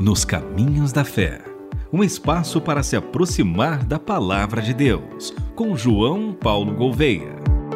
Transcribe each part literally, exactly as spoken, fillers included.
Nos Caminhos da Fé, um espaço para se aproximar da Palavra de Deus, com João Paulo Gouveia.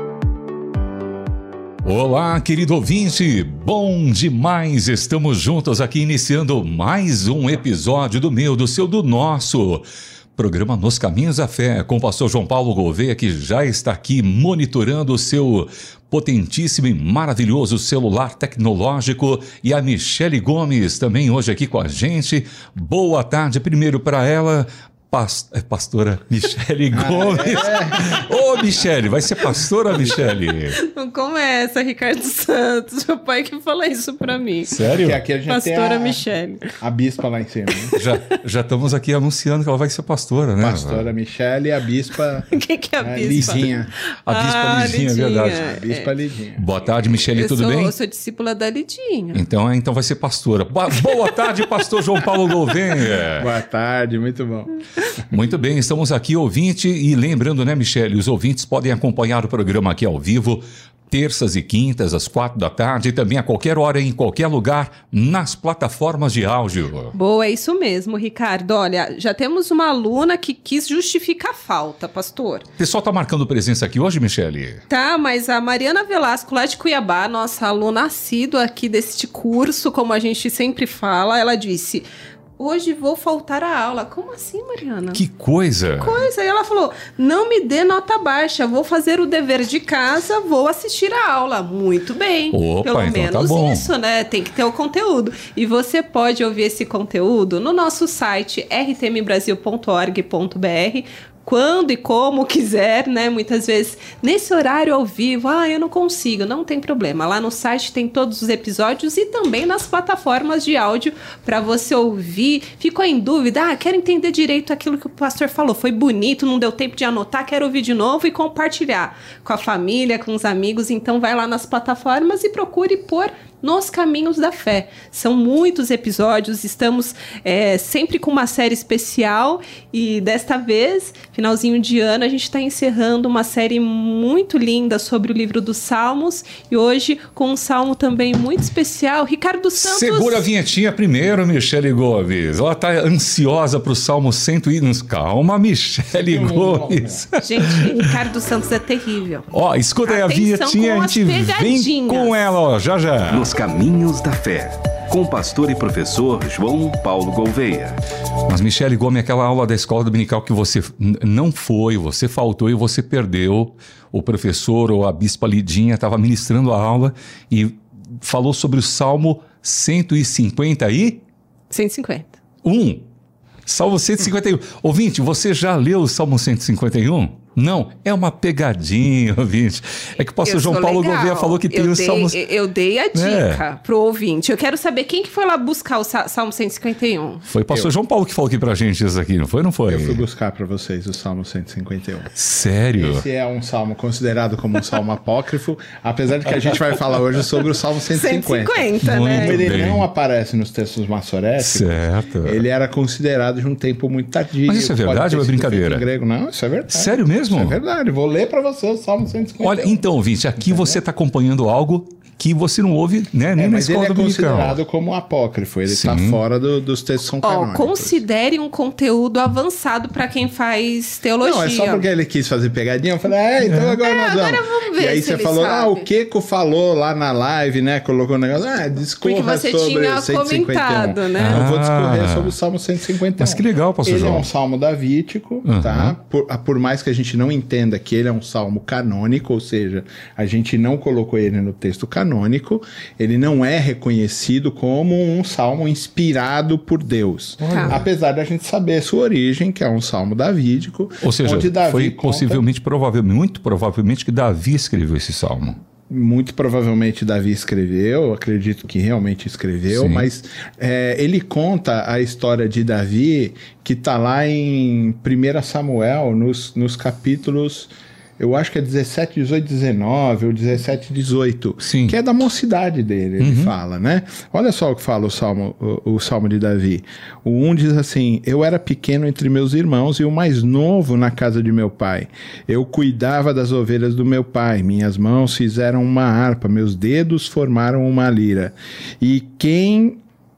Olá, querido ouvinte, bom demais, estamos juntos aqui iniciando mais um episódio do meu, do seu, do nosso programa Nos Caminhos da Fé, com o pastor João Paulo Gouveia, que já está aqui monitorando o seu potentíssimo e maravilhoso celular tecnológico, e a Michele Gomes também hoje aqui com a gente. Boa tarde primeiro para ela, Past... pastora Michele Gomes. Ô, oh, Michele, vai ser pastora, Michele? Não começa, Ricardo Santos. Meu pai que fala isso pra mim. Sério? Porque aqui a gente pastora tem a, Michele. A bispa lá em cima. Né? Já, já estamos aqui anunciando que ela vai ser pastora, né? Pastora Michele e a bispa... Quem que é a é, bispa? Lidinha. A bispa ah, Lidinha, é verdade. A bispa é. Lidinha. Boa tarde, Michele, eu tudo sou, bem? Eu sou discípula da Lidinha. Então, então vai ser pastora. Boa tarde, pastor João Paulo Gouveia. Boa tarde, muito bom. Muito bem, estamos aqui, ouvinte, e lembrando, né, Michele, os ouvintes podem acompanhar o programa aqui ao vivo, terças e quintas, às quatro da tarde, e também a qualquer hora, em qualquer lugar, nas plataformas de áudio. Boa, é isso mesmo, Ricardo. Olha, já temos uma aluna que quis justificar a falta, pastor. O pessoal está marcando presença aqui hoje, Michele? Tá, mas a Mariana Velasco, lá de Cuiabá, nossa aluna assídua aqui deste curso, como a gente sempre fala, ela disse... Hoje vou faltar a aula. Como assim, Mariana? Que coisa! Que coisa! E ela falou, não me dê nota baixa, vou fazer o dever de casa, vou assistir a aula. Muito bem. Opa, Pelo então menos tá bom. isso, né? Tem que ter o conteúdo. E você pode ouvir esse conteúdo no nosso site r t m brasil ponto org ponto b r, quando e como quiser, né? Muitas vezes, nesse horário ao vivo, ah, eu não consigo, não tem problema. Lá no site tem todos os episódios e também nas plataformas de áudio para você ouvir. Ficou em dúvida? Ah, quero entender direito aquilo que o pastor falou. Foi bonito, não deu tempo de anotar, quero ouvir de novo e compartilhar com a família, com os amigos. Então, vai lá nas plataformas e procure por Nos Caminhos da Fé. São muitos episódios, estamos é, sempre com uma série especial e desta vez, finalzinho de ano, a gente está encerrando uma série muito linda sobre o livro dos Salmos e hoje com um salmo também muito especial. Ricardo Santos... Segura a vinhetinha primeiro, Michele Gomes. Ela está ansiosa para o Salmo cento e... Calma, Michele Gomes. Gente, Ricardo Santos é terrível. Ó, escuta aí a Atenção vinhetinha, a gente vem com ela, ó, já já. Nos Caminhos da Fé, com o pastor e professor João Paulo Gouveia. Mas, Michele Gomes, aquela aula da escola dominical que você n- não foi, você faltou e você perdeu, o professor ou a bispa Lidinha estava ministrando a aula e falou sobre o Salmo cento e cinquenta e... cento e cinquenta. Um. Salmo cento e cinquenta e um. Ouvinte, você já leu o Salmo cento e cinquenta e um? Não, é uma pegadinha, ouvinte. É que o pastor Eu João sou Paulo legal. Gouveia falou que tem eu os dei, salmos... Eu dei a dica É. pro ouvinte. Eu quero saber quem que foi lá buscar o sa- Salmo cento e cinquenta e um. Foi o pastor Eu. João Paulo que falou aqui pra gente isso aqui, não foi? Não foi? Eu fui buscar para vocês o Salmo cento e cinquenta e um. Sério? Esse é um salmo considerado como um salmo apócrifo, apesar de que a gente vai falar hoje sobre o Salmo cento e cinquenta. cento e cinquenta, né? Como ele bem. não aparece nos textos maçoréticos, Certo. ele era considerado de um tempo muito tardio. Mas isso é Pode verdade ter ou é sido brincadeira? feito em grego. Não, isso é verdade. Sério mesmo? Isso é verdade. Vou ler para você o Salmo cento e cinquenta e um. Olha, então, ouvinte, aqui você está acompanhando algo que você não ouve, né, nem É, na mas ele escola é dominical. considerado como apócrifo. Ele está Sim. fora do- dos textos são Ó, canônicos. considere um conteúdo avançado para quem faz teologia. Não, é só porque ele quis fazer pegadinha. Eu falei, é, então agora nós vamos. agora vamos ver E aí se você ele falou, sabe. ah, o Keko falou lá na live, né? Colocou um negócio, ah, discorra Porque você sobre tinha o cento e cinquenta e um. comentado, né? Eu vou Ah. discorrer sobre o Salmo cento e cinquenta e um. Mas que legal, pastor Ele João. é um salmo davídico, Uhum. tá? Por, por mais que a gente não entenda que ele é um salmo canônico, ou seja, a gente não colocou ele no texto canônico, ele não é reconhecido como um salmo inspirado por Deus. Tá. Apesar da gente saber a sua origem, que é um salmo davídico, Ou seja, onde Davi foi conta- possivelmente, provavelmente, muito provavelmente que Davi escreveu esse salmo. Muito provavelmente Davi escreveu, acredito que realmente escreveu, Sim. mas é, ele conta a história de Davi que está lá em primeiro Samuel, nos, nos capítulos, eu acho que é dezessete, dezoito, dezenove ou dezessete, dezoito, Sim. que é da mocidade dele, ele fala, né? Olha só o que fala o Salmo, o, o Salmo de Davi. O um diz assim, eu era pequeno entre meus irmãos e o mais novo na casa de meu pai. Eu cuidava das ovelhas do meu pai, minhas mãos fizeram uma harpa, meus dedos formaram uma lira. E quem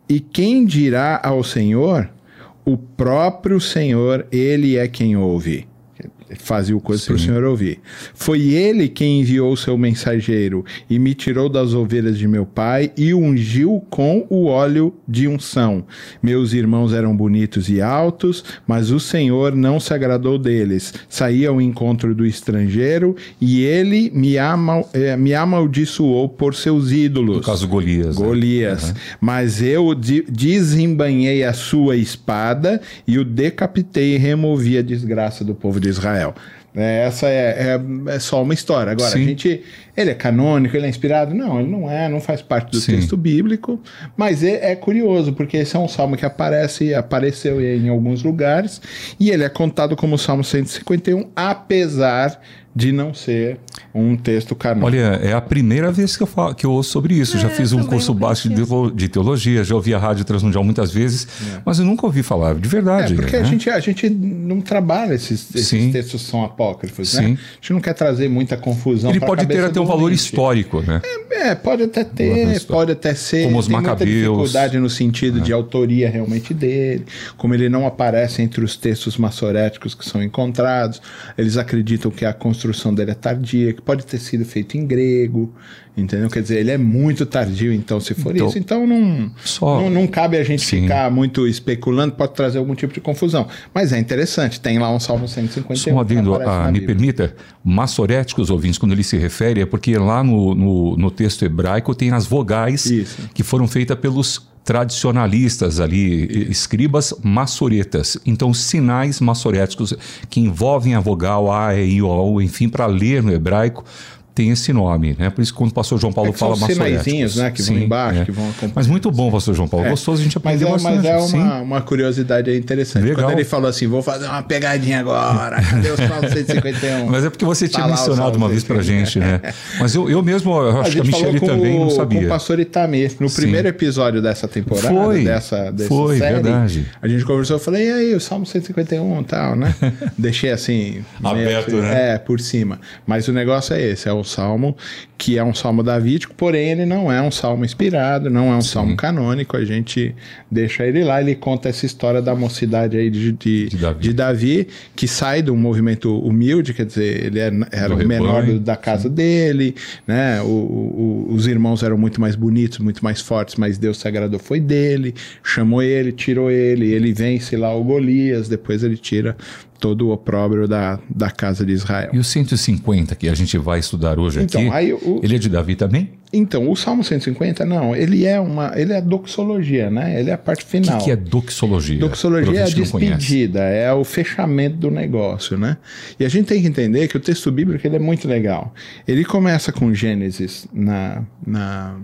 E quem dirá ao Senhor? O próprio Senhor, ele é quem ouve. Fazia o coisa para o Senhor ouvir. Foi ele quem enviou o seu mensageiro e me tirou das ovelhas de meu pai e ungiu com o óleo de unção. Meus irmãos eram bonitos e altos, mas o Senhor não se agradou deles. Saí ao encontro do estrangeiro e ele me, ama, eh, me amaldiçoou por seus ídolos. No caso Golias. Golias. Né? Uhum. Mas eu de, desembainhei a sua espada e o decapitei e removi a desgraça do povo de Israel. Essa é, é, é só uma história. Agora, Sim. a gente... Ele é canônico, ele é inspirado? Não, ele não é, não faz parte do Sim. texto bíblico, mas é, é curioso, porque esse é um salmo que aparece, apareceu em alguns lugares, e ele é contado como o Salmo cento e cinquenta e um, apesar de não ser um texto canônico. Olha, é a primeira vez que eu, falo, que eu ouço sobre isso. É, já fiz um curso básico de teologia, já ouvi a Rádio Transmundial muitas vezes, é. mas eu nunca ouvi falar, de verdade. É, porque né? a, gente, a gente não trabalha esses, esses textos que são apócrifos, né? A gente não quer trazer muita confusão. Ele pode ter até um valor histórico, né? É, é, pode até ter, pode até ser. Como os tem Macabeus. Muita dificuldade no sentido é. de autoria realmente dele, como ele não aparece entre os textos massoréticos que são encontrados. Eles acreditam que a construção dele é tardia, que pode ter sido feito em grego, entendeu? Quer dizer, ele é muito tardio, então, se for então, isso, então não, só... não, não cabe a gente Sim. ficar muito especulando, pode trazer algum tipo de confusão. Mas é interessante, tem lá um Salmo cento e cinquenta e um. Só um adendo, ah, me permita, massoréticos ouvintes, quando ele se refere, é porque lá no, no, no texto hebraico tem as vogais isso. que foram feitas pelos tradicionalistas ali, escribas massoretas. Então, sinais massoréticos que envolvem a vogal A, E, I, O, enfim, para ler no hebraico, tem esse nome, né? Por isso que quando o pastor João Paulo é fala massoréticos. São sinaizinhos, né? Que Sim, vão embaixo, é. que vão acompanhar. Mas muito bom, pastor João Paulo. É. Gostoso a gente aprender mas é, bastante. Mas é uma, uma curiosidade interessante. Legal. Quando ele falou assim, vou fazer uma pegadinha agora, cadê os Salmos cento e cinquenta e um? Mas é porque você tinha mencionado uma vez pra gente, né? Mas eu, eu mesmo, eu acho que a Michele também não sabia. Com o pastor Itamir, no Sim. primeiro episódio dessa temporada, foi, dessa, dessa foi, série, verdade. a gente conversou, eu falei, e aí, o Salmo cento e cinquenta e um e tal, né? Deixei assim... aberto, meio, né? É, por cima. Mas o negócio é esse, é o Salmo que é um salmo davídico, porém ele não é um salmo inspirado, não é um Sim. salmo canônico, a gente deixa ele lá, ele conta essa história da mocidade aí de, de, de, Davi. de Davi, que sai de um movimento humilde, quer dizer, ele é, era o menor do, da casa Sim. dele, né? O, o, os irmãos eram muito mais bonitos, muito mais fortes, mas Deus se agradou foi dele, chamou ele, tirou ele, ele vence lá o Golias, depois ele tira todo o opróbrio da, da casa de Israel. E o cento e cinquenta que a gente vai estudar hoje então, aqui, aí o, ele é de Davi também? Então, o Salmo cento e cinquenta, não, ele é uma, ele é a doxologia, né? Ele é a parte final. O que, que é doxologia? Doxologia é a despedida, é o fechamento do negócio, né? E a gente tem que entender que o texto bíblico ele é muito legal. Ele começa com Gênesis na... na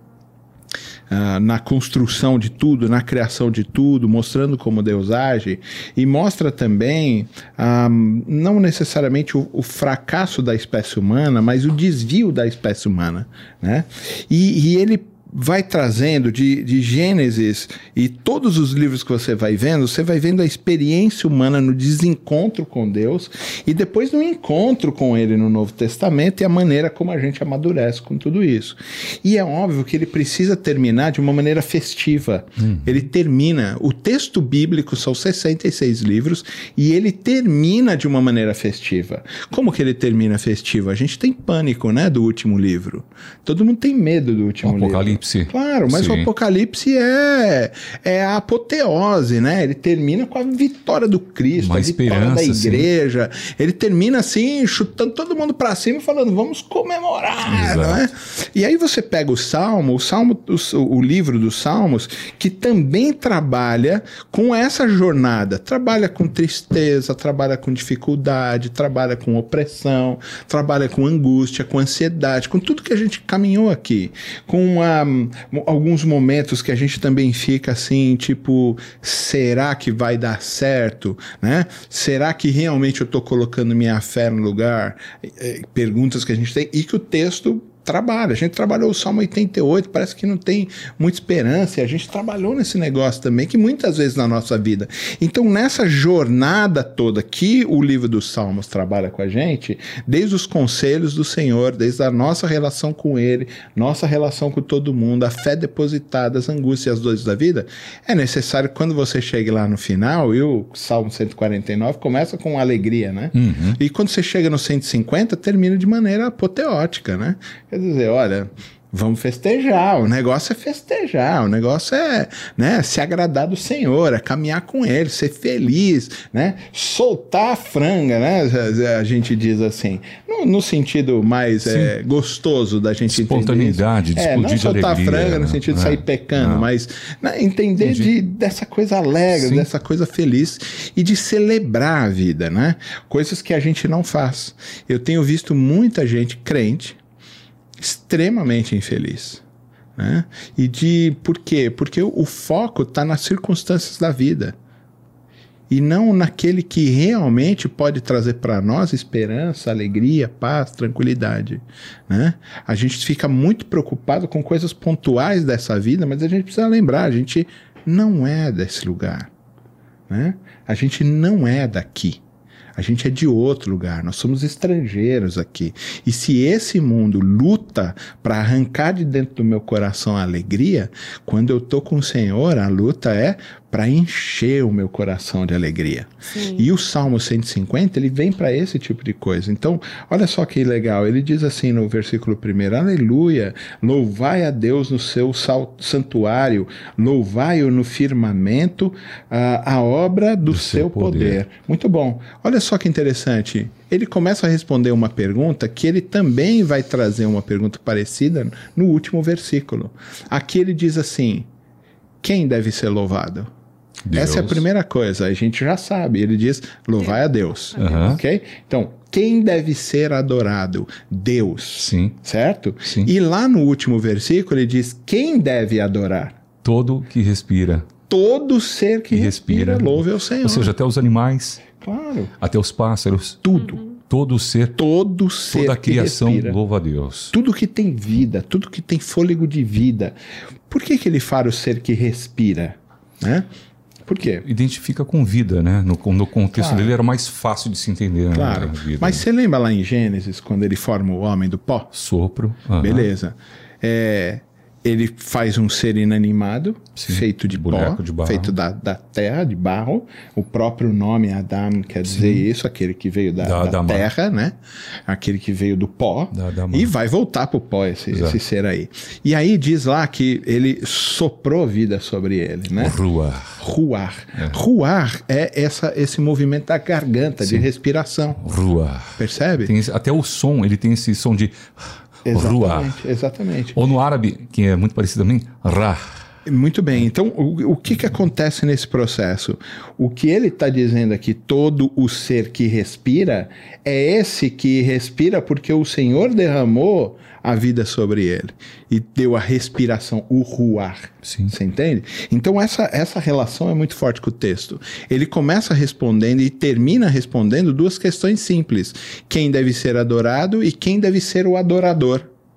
Uh, na construção de tudo, na criação de tudo, mostrando como Deus age, e mostra também um, não necessariamente o, o fracasso da espécie humana, mas o desvio da espécie humana, né? E, e ele vai trazendo de, de Gênesis e todos os livros que você vai vendo, você vai vendo a experiência humana no desencontro com Deus e depois no encontro com Ele no Novo Testamento e a maneira como a gente amadurece com tudo isso. E é óbvio que ele precisa terminar de uma maneira festiva. Hum. Ele termina, o texto bíblico são sessenta e seis livros e ele termina de uma maneira festiva. Como que ele termina festivo? A gente tem pânico, né, do último livro. Todo mundo tem medo do último livro. Apocalipse. Claro, mas Sim. o Apocalipse é, é a apoteose, né? Ele termina com a vitória do Cristo, Uma a vitória da igreja. Sim. Ele termina assim, chutando todo mundo para cima e falando, vamos comemorar, né? E aí você pega o Salmo, o Salmo, o, o livro dos Salmos, que também trabalha com essa jornada. Trabalha com tristeza, trabalha com dificuldade, trabalha com opressão, trabalha com angústia, com ansiedade, com tudo que a gente caminhou aqui. Com uma alguns momentos que a gente também fica assim, tipo, será que vai dar certo, né? Será que realmente eu estou colocando minha fé no lugar? É, perguntas que a gente tem e que o texto trabalha. A gente trabalhou o Salmo oitenta e oito, parece que não tem muita esperança, e a gente trabalhou nesse negócio também, que muitas vezes na nossa vida. Então, nessa jornada toda que o livro dos Salmos trabalha com a gente, desde os conselhos do Senhor, desde a nossa relação com Ele, nossa relação com todo mundo, a fé depositada, as angústias e as dores da vida, é necessário que quando você chegue lá no final, e o Salmo cento e quarenta e nove começa com alegria, né? Uhum. E quando você chega no cento e cinquenta, termina de maneira apoteótica, né? Quer dizer, olha, vamos festejar, o negócio é festejar, o negócio é, né, se agradar do Senhor, é caminhar com Ele, ser feliz, né, soltar a franga, né, a gente diz assim, no, no sentido mais é, gostoso da gente entender. Espontaneidade, de é, não soltar a franga no sentido de sair é, pecando, não. mas né, entender de, dessa coisa alegre, Sim. dessa coisa feliz e de celebrar a vida, né, coisas que a gente não faz. Eu tenho visto muita gente crente extremamente infeliz, né? E de por quê? Porque o, o foco está nas circunstâncias da vida e não naquele que realmente pode trazer para nós esperança, alegria, paz, tranquilidade, né? A gente fica muito preocupado com coisas pontuais dessa vida, mas a gente precisa lembrar, a gente não é desse lugar, né? A gente não é daqui. A gente é de outro lugar, nós somos estrangeiros aqui. E se esse mundo luta para arrancar de dentro do meu coração a alegria, quando eu estou com o Senhor, a luta é para encher o meu coração de alegria. Sim. E o Salmo cento e cinquenta, ele vem para esse tipo de coisa. Então, olha só que legal, ele diz assim no versículo primeiro, aleluia, louvai a Deus no seu santuário, louvai-o no firmamento, a, a obra do, do seu, seu poder. poder. Muito bom. Olha só que interessante, ele começa a responder uma pergunta que ele também vai trazer uma pergunta parecida no último versículo. Aqui ele diz assim, quem deve ser louvado? Deus. Essa é a primeira coisa, a gente já sabe, ele diz, louvai a Deus, uhum. ok? Então, quem deve ser adorado? Deus, Sim. certo? Sim. E lá no último versículo ele diz, quem deve adorar? Todo que respira. Todo ser que, que respira, respira, louve ao Senhor. Ou seja, até os animais, claro. até os pássaros. Tudo. Uhum. Todo ser, todo ser toda a criação respira. louva a Deus. Tudo que tem vida, tudo que tem fôlego de vida. Por que que ele fala o ser que respira? Né? Por quê? Identifica com vida, né? No, no contexto claro. dele era mais fácil de se entender. Claro, né? vida, mas né? você lembra lá em Gênesis, quando ele forma o homem do pó? Sopro. Uhum. Beleza. É... Ele faz um ser inanimado, Sim, feito de pó, de feito da, da terra, de barro. O próprio nome Adam quer dizer Sim. isso, aquele que veio da, da, da terra, né? Aquele que veio do pó. E vai voltar para o pó esse, esse ser aí. E aí diz lá que ele soprou vida sobre ele, né? Ruar. Ruar. É. Ruar é essa, esse movimento da garganta, Sim. de respiração. Ruar. Percebe? Tem esse, até o som, ele tem esse som de... Exatamente, Ruar. exatamente. Ou no árabe, que é muito parecido também, Ra. Muito bem. Então, o, o que, que acontece nesse processo? O que ele está dizendo aqui, todo o ser que respira, é esse que respira porque o Senhor derramou a vida sobre ele e deu a respiração, o ruar. Sim. Você entende? Então, essa, essa relação é muito forte com o texto. Ele começa respondendo e termina respondendo duas questões simples. Quem deve ser adorado e quem deve ser o adorador.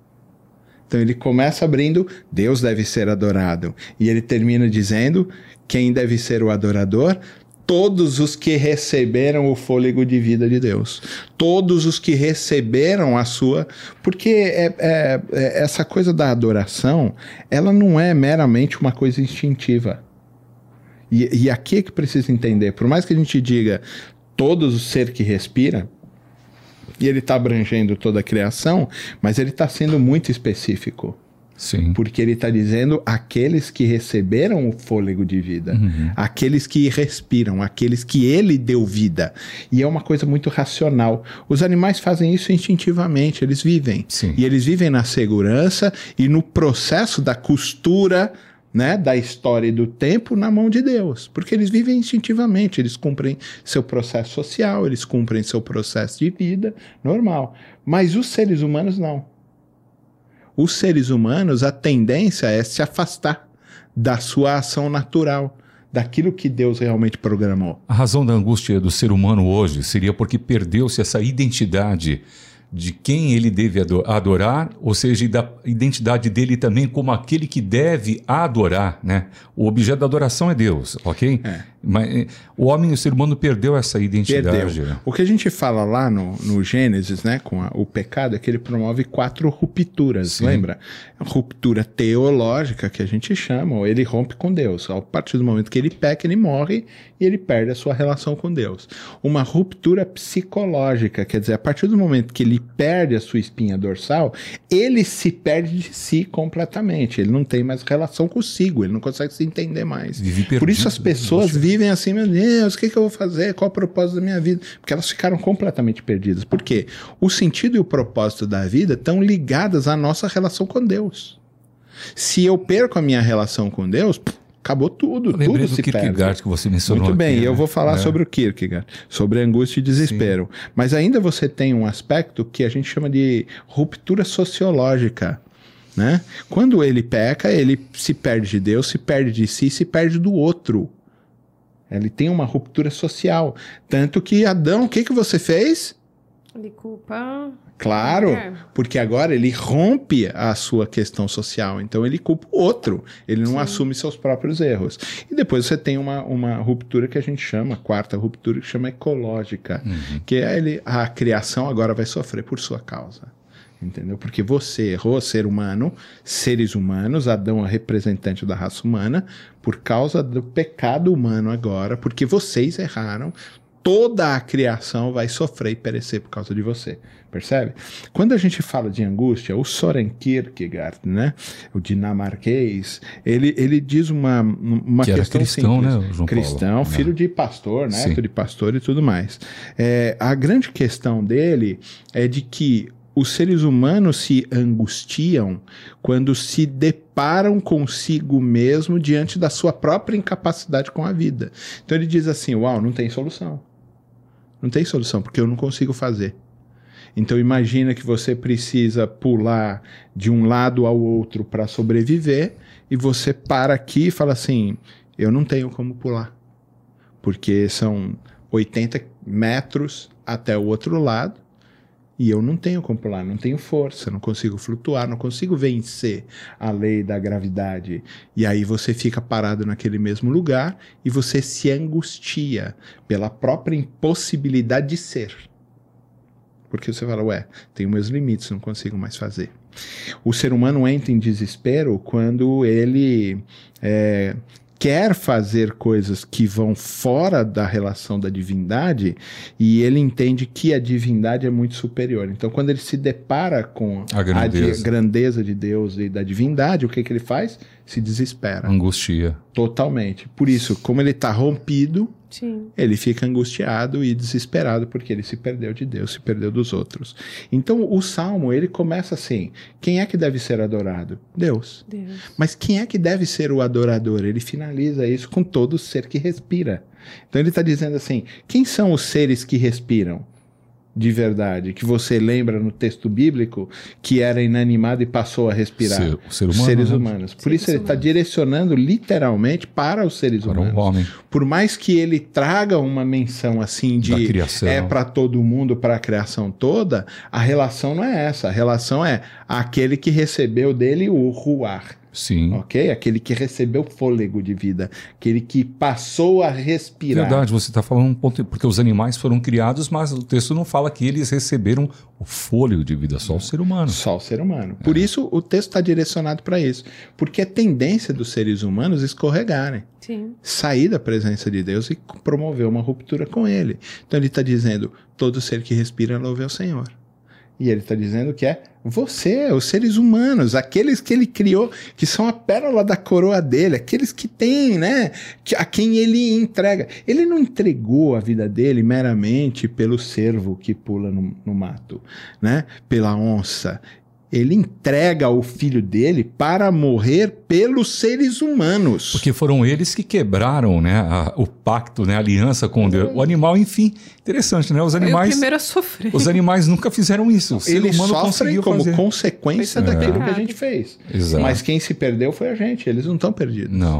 Então ele começa abrindo, Deus deve ser adorado. E ele termina dizendo, quem deve ser o adorador? Todos os que receberam o fôlego de vida de Deus. Todos os que receberam a sua... Porque é, é, é, essa coisa da adoração, ela não é meramente uma coisa instintiva. E, e aqui é que precisa entender. Por mais que a gente diga, todos os ser que respira, e ele está abrangendo toda a criação, mas ele está sendo muito específico. Sim. Porque ele está dizendo aqueles que receberam o fôlego de vida, uhum. aqueles que respiram, aqueles que ele deu vida. E é uma coisa muito racional. Os animais fazem isso instintivamente, eles vivem. Sim. E eles vivem na segurança e no processo da costura, né, da história e do tempo na mão de Deus, porque eles vivem instintivamente, eles cumprem seu processo social, eles cumprem seu processo de vida normal, mas os seres humanos não. Os seres humanos, a tendência é se afastar da sua ação natural, daquilo que Deus realmente programou. A razão da angústia do ser humano hoje seria porque perdeu-se essa identidade de quem ele deve adorar, ou seja, e da identidade dele também como aquele que deve adorar, né? O objeto da adoração é Deus, ok? É. Mas o homem, o ser humano perdeu essa identidade. Perdeu. O que a gente fala lá no, no Gênesis, né, com a, o pecado, é que ele promove quatro rupturas, Sim. lembra? Ruptura teológica, que a gente chama, ou ele rompe com Deus. A partir do momento que ele peca, ele morre e ele perde a sua relação com Deus. Uma ruptura psicológica, quer dizer, a partir do momento que ele perde a sua espinha dorsal, ele se perde de si completamente. Ele não tem mais relação consigo, ele não consegue se entender mais. Vive Por isso as pessoas perdido. vivem assim, meu Deus, o que, que eu vou fazer? Qual o propósito da minha vida? Porque elas ficaram completamente perdidas. Por quê? O sentido e o propósito da vida estão ligadas à nossa relação com Deus. Se eu perco a minha relação com Deus, acabou tudo, eu lembrei tudo do se Kierkegaard perde. Que você mencionou. Muito bem, aqui, eu né? vou falar é. sobre o Kierkegaard, sobre angústia e desespero. Sim. Mas ainda você tem um aspecto que a gente chama de ruptura sociológica. Né? Quando ele peca, ele se perde de Deus, se perde de si, se perde do outro. Ele tem uma ruptura social. Tanto que Adão, o que, que você fez? Ele culpa... Claro, é. porque agora ele rompe a sua questão social, então ele culpa o outro, ele não Sim. assume seus próprios erros. E depois você tem uma, uma ruptura que a gente chama, a quarta ruptura, que chama ecológica, uhum. que é ele, a criação agora vai sofrer por sua causa. Entendeu? Porque você errou, ser humano, seres humanos, Adão é representante da raça humana, por causa do pecado humano agora, porque vocês erraram, toda a criação vai sofrer e perecer por causa de você. Percebe? Quando a gente fala de angústia, o Soren Kierkegaard, né, o dinamarquês, ele, ele diz uma, uma que questão era cristão, simples. né, João cristão, Paulo? filho Não. de pastor, neto Sim. de pastor e tudo mais. É, a grande questão dele é de que os seres humanos se angustiam quando se deparam consigo mesmo diante da sua própria incapacidade com a vida. Então ele diz assim, uau, não tem solução. Não tem solução, porque eu não consigo fazer. Então imagina que você precisa pular de um lado ao outro para sobreviver e você para aqui e fala assim, eu não tenho como pular. Porque são oitenta metros até o outro lado. E eu não tenho como pular, não tenho força, não consigo flutuar, não consigo vencer a lei da gravidade. E aí você fica parado naquele mesmo lugar e você se angustia pela própria impossibilidade de ser. Porque você fala, ué, tenho meus limites, não consigo mais fazer. O ser humano entra em desespero quando ele... É, quer fazer coisas que vão fora da relação da divindade e ele entende que a divindade é muito superior. Então, quando ele se depara com a grandeza, a di- grandeza de Deus e da divindade, o que, que ele faz? Se desespera. Angustia. Totalmente. Por isso, como ele está rompido, Sim. ele fica angustiado e desesperado porque ele se perdeu de Deus, se perdeu dos outros. Então, o Salmo, ele começa assim, quem é que deve ser adorado? Deus. Deus. Mas quem é que deve ser o adorador? Ele finaliza isso com todo ser que respira. Então ele está dizendo assim, quem são os seres que respiram? De verdade, que você lembra no texto bíblico que era inanimado e passou a respirar. Ser, o ser humano, os seres né? humanos. Por Seres isso ele está humanos. direcionando literalmente para os seres Para humanos. o homem. Por mais que ele traga uma menção assim Da de criação. é para todo mundo, para a criação toda, a relação não é essa. A relação é aquele que recebeu dele o ruar. Sim. Ok? Aquele que recebeu fôlego de vida. Aquele que passou a respirar. Verdade, você está falando um ponto, porque os animais foram criados, mas o texto não fala que eles receberam o fôlego de vida, só o ser humano. Só o ser humano. Por é. isso o texto está direcionado para isso. Porque é tendência dos seres humanos escorregarem. Sim. Sair da presença de Deus e promover uma ruptura com ele. Então ele está dizendo, todo ser que respira louve ao Senhor. E ele está dizendo que é você, os seres humanos, aqueles que ele criou, que são a pérola da coroa dele, aqueles que têm, né, que, a quem ele entrega. Ele não entregou a vida dele meramente pelo cervo que pula no, no mato, né, pela onça. Ele entrega o filho dele para morrer pelos seres humanos. Porque foram eles que quebraram, né, a, o pacto, né, a aliança com Deus. O animal, enfim, interessante, né? Os animais, Foi o primeiro a sofrer. Os animais nunca fizeram isso. O ser Eles humano sofrem conseguiu como fazer. consequência É. daquilo É. que a gente fez. Exato. Mas quem se perdeu foi a gente. Eles não estão perdidos. Não. É.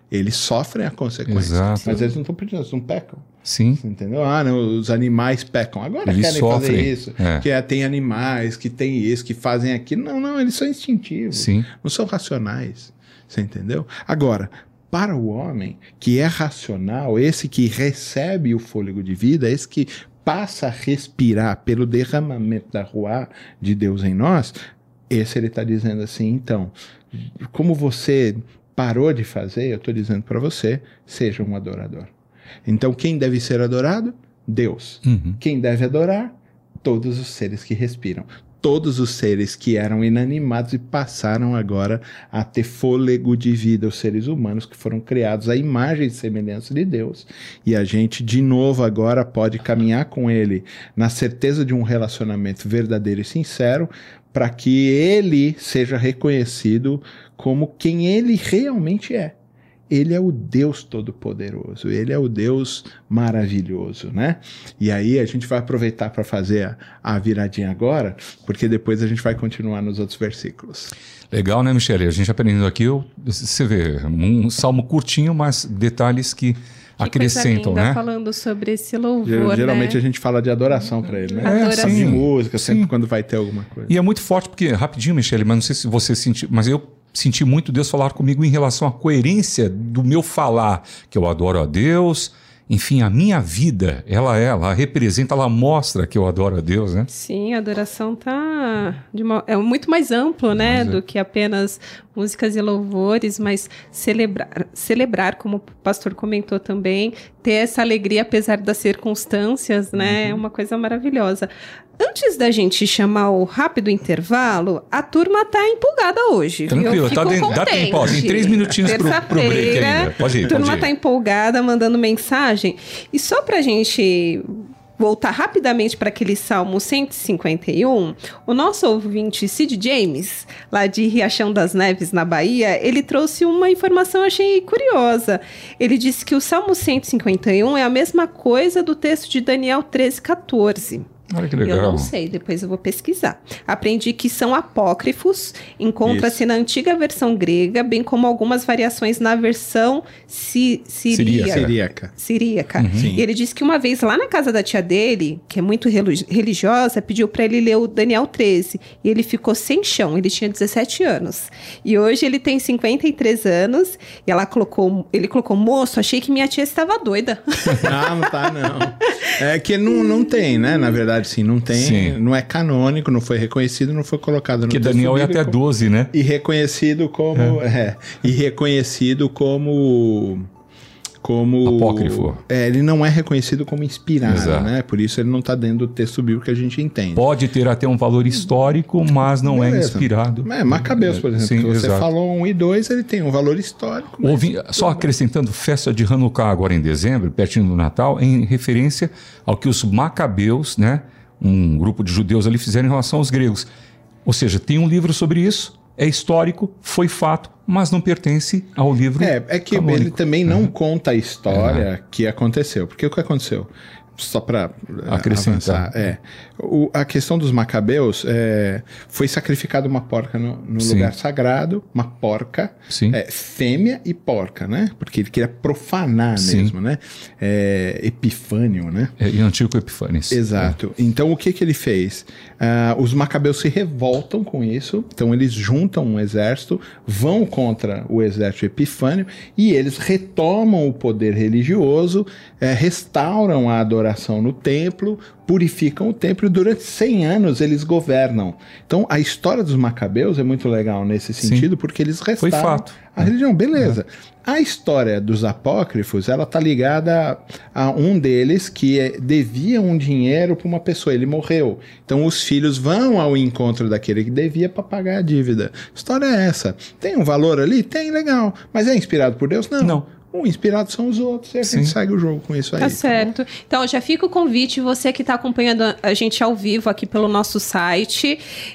eles sofrem a consequência. Exato. Mas eles não estão pedindo, eles não pecam. Sim. Entendeu? Ah, não, os animais pecam. Agora Eles querem sofrem. fazer isso. É. Que é, tem animais que tem isso, que fazem aquilo. Não, não, eles são instintivos. Sim. Não são racionais. Você entendeu? Agora, para o homem que é racional, esse que recebe o fôlego de vida, esse que passa a respirar pelo derramamento da Ruá de Deus em nós, esse ele está dizendo assim, então, como você parou de fazer, eu estou dizendo para você, seja um adorador. Então, quem deve ser adorado? Deus. Uhum. Quem deve adorar? Todos os seres que respiram. Todos os seres que eram inanimados e passaram agora a ter fôlego de vida, os seres humanos que foram criados à imagem e semelhança de Deus. E a gente, de novo, agora pode caminhar com Ele na certeza de um relacionamento verdadeiro e sincero, para que Ele seja reconhecido como quem Ele realmente é. Ele é o Deus Todo-Poderoso, Ele é o Deus maravilhoso, né? E aí a gente vai aproveitar para fazer a, a viradinha agora, porque depois a gente vai continuar nos outros versículos. Legal, né, Michele? A gente aprendendo aqui, eu, você vê, um salmo curtinho, mas detalhes que, que acrescentam, coisa linda, né? falando sobre esse louvor, Geralmente né? a gente fala de adoração para Ele, né? Adoração. De música, sempre Sim. quando vai ter alguma coisa. E é muito forte, porque, rapidinho, Michele, mas não sei se você sentiu, mas eu senti muito Deus falar comigo em relação à coerência do meu falar, que eu adoro a Deus, enfim, a minha vida, ela é, ela representa, ela mostra que eu adoro a Deus, né? Sim, a adoração tá de uma, é muito mais amplo, né, Mas é. do que apenas músicas e louvores, mas celebrar, celebrar, como o pastor comentou também, ter essa alegria apesar das circunstâncias, né, é uma coisa maravilhosa. Antes da gente chamar o rápido intervalo, a turma tá empolgada hoje. Tranquilo, viu? tá Fico dentro, dá contente. tempo, ó, tem três minutinhos pro, pro break Terça-feira, ainda. Pode ir, a turma pode ir. tá empolgada, mandando mensagem. E só pra gente voltar rapidamente para aquele Salmo cento e cinquenta e um, o nosso ouvinte Cid James, lá de Riachão das Neves, na Bahia, ele trouxe uma informação que eu achei curiosa. Ele disse que o Salmo cento e cinquenta e um é a mesma coisa do texto de Daniel treze, catorze. Olha que legal. Eu não sei, depois eu vou pesquisar. Aprendi que são apócrifos, encontra-se na antiga versão grega, bem como algumas variações na versão si, siríaca. Siríaca. Siríaca. Uhum. E ele disse que uma vez lá na casa da tia dele, que é muito religiosa, pediu para ele ler o Daniel treze. E ele ficou sem chão, ele tinha dezessete anos. E hoje ele tem cinquenta e três anos. E ela colocou, ele colocou, moço, achei que minha tia estava doida. Não, não tá, não. É que não, não tem, né? Na verdade, sim, não tem. Sim. Não é canônico, não foi reconhecido, não foi colocado no Porque texto Daniel é bíblico. até doze, né? E reconhecido como... É. É, e reconhecido como... Como... Apócrifo. É, ele não é reconhecido como inspirado, Exato. né? Por isso ele não está dentro do texto bíblico que a gente entende. Pode ter até um valor histórico, mas não Beleza. é inspirado. É, Macabeus, por exemplo, Sim, que você exato. falou um e dois, ele tem um valor histórico. mas- Ouvi, só acrescentando, festa de Hanukkah agora em dezembro, pertinho do Natal, em referência ao que os macabeus, né, um grupo de judeus ali, fizeram em relação aos gregos. Ou seja, tem um livro sobre isso, é histórico, foi fato, mas não pertence ao livro É, é que canônico. ele também não conta a história que aconteceu. Porque o que aconteceu? Só para Acrescentar. avançar. É, o, a questão dos macabeus é, foi sacrificada uma porca no, no Sim. lugar sagrado, uma porca, Sim. é, fêmea e porca, né? Porque ele queria profanar Sim. mesmo, né? É, Epifânio, né? É, e Antíoco Epifanes. Exato. Então, o que, que ele fez? Ah, os macabeus se revoltam com isso, então eles juntam um exército, vão contra o exército Epifânio e eles retomam o poder religioso, eh, restauram a adoração no templo, purificam o templo e durante cem anos eles governam. Então, a história dos macabeus é muito legal nesse sentido, porque eles restauram fato. a religião. Beleza. A história dos apócrifos, ela tá ligada a, a um deles que é, devia um dinheiro para uma pessoa, ele morreu. Então os filhos vão ao encontro daquele que devia para pagar a dívida. A história é essa. Tem um valor ali? Tem, legal. Mas é inspirado por Deus? Não. Não. O inspirado são os outros e a Sim. gente segue o jogo com isso aí. Tá bom? certo. Então, já fica o convite, você que está acompanhando a gente ao vivo aqui pelo nosso site.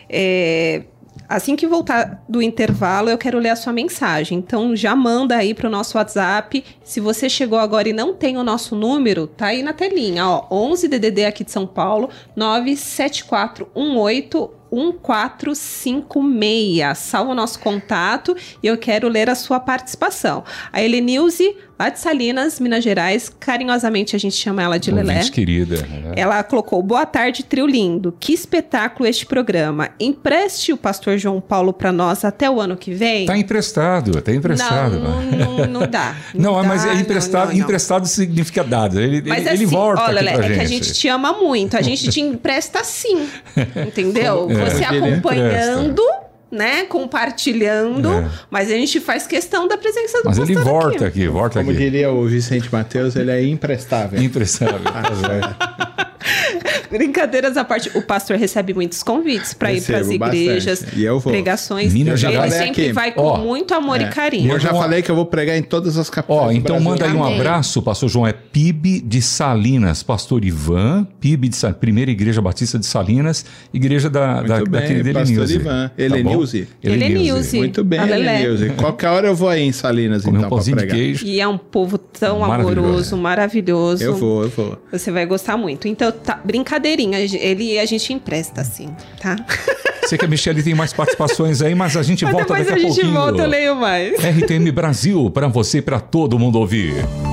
É, assim que voltar do intervalo, eu quero ler a sua mensagem. Então, já manda aí para o nosso WhatsApp. Se você chegou agora e não tem o nosso número, tá aí na telinha. Ó, onze D D D aqui de São Paulo, nove sete quatro um oito um quatro cinco seis. Salva o nosso contato e eu quero ler a sua participação. A Helenilze, lá de Salinas, Minas Gerais, carinhosamente a gente chama ela de Lelé. Ouvinte querida. É. Ela colocou: boa tarde, trio lindo. Que espetáculo este programa. Empreste o pastor João Paulo para nós até o ano que vem? Tá emprestado, tá emprestado. Não, não, não, não dá. Não, não mas dá, é emprestado, não, não, não. emprestado significa dado. Ele, mas ele, assim, ele volta olha, aqui pra é gente. que a gente te ama muito. A gente te empresta sim. Entendeu? É, Você ele acompanhando, né? Compartilhando, É. mas a gente faz questão da presença do Mas pastor ele volta aqui. aqui, volta Como aqui. diria o Vicente Mateus, ele é imprestável. Imprestável. Brincadeiras à parte, o pastor recebe muitos convites para ir para as Recebo igrejas, bastante. E eu vou. pregações. Minas Ele Gerais. sempre Aqui. vai com Ó, muito amor e carinho. Eu já Manda uma- falei que eu vou pregar em todas as capitais Ó, do então Brasil. manda aí um Amém. abraço, pastor João, é P I B de Salinas, pastor Ivan, P I B de Salinas, Primeira Igreja Batista de Salinas, igreja da, da, Muito da bem, querida pastor Helenilze. Ivan. Tá bom? Helenilze. Helenilze. Muito bem, A Lelé. Helenilze. Qualquer hora eu vou aí em Salinas, Comer um então, pra pãozinho de pregar. queijo. E é um povo tão Maravilhoso. amoroso, maravilhoso. Eu vou, eu vou. Você vai gostar muito. Então, tá, brincadeirinha, ele a gente empresta, assim, tá? Sei que a Michelle tem mais participações aí, mas a gente Mas volta depois daqui a a gente pouquinho. volta, eu leio mais. R T M Brasil, para você e para todo mundo ouvir.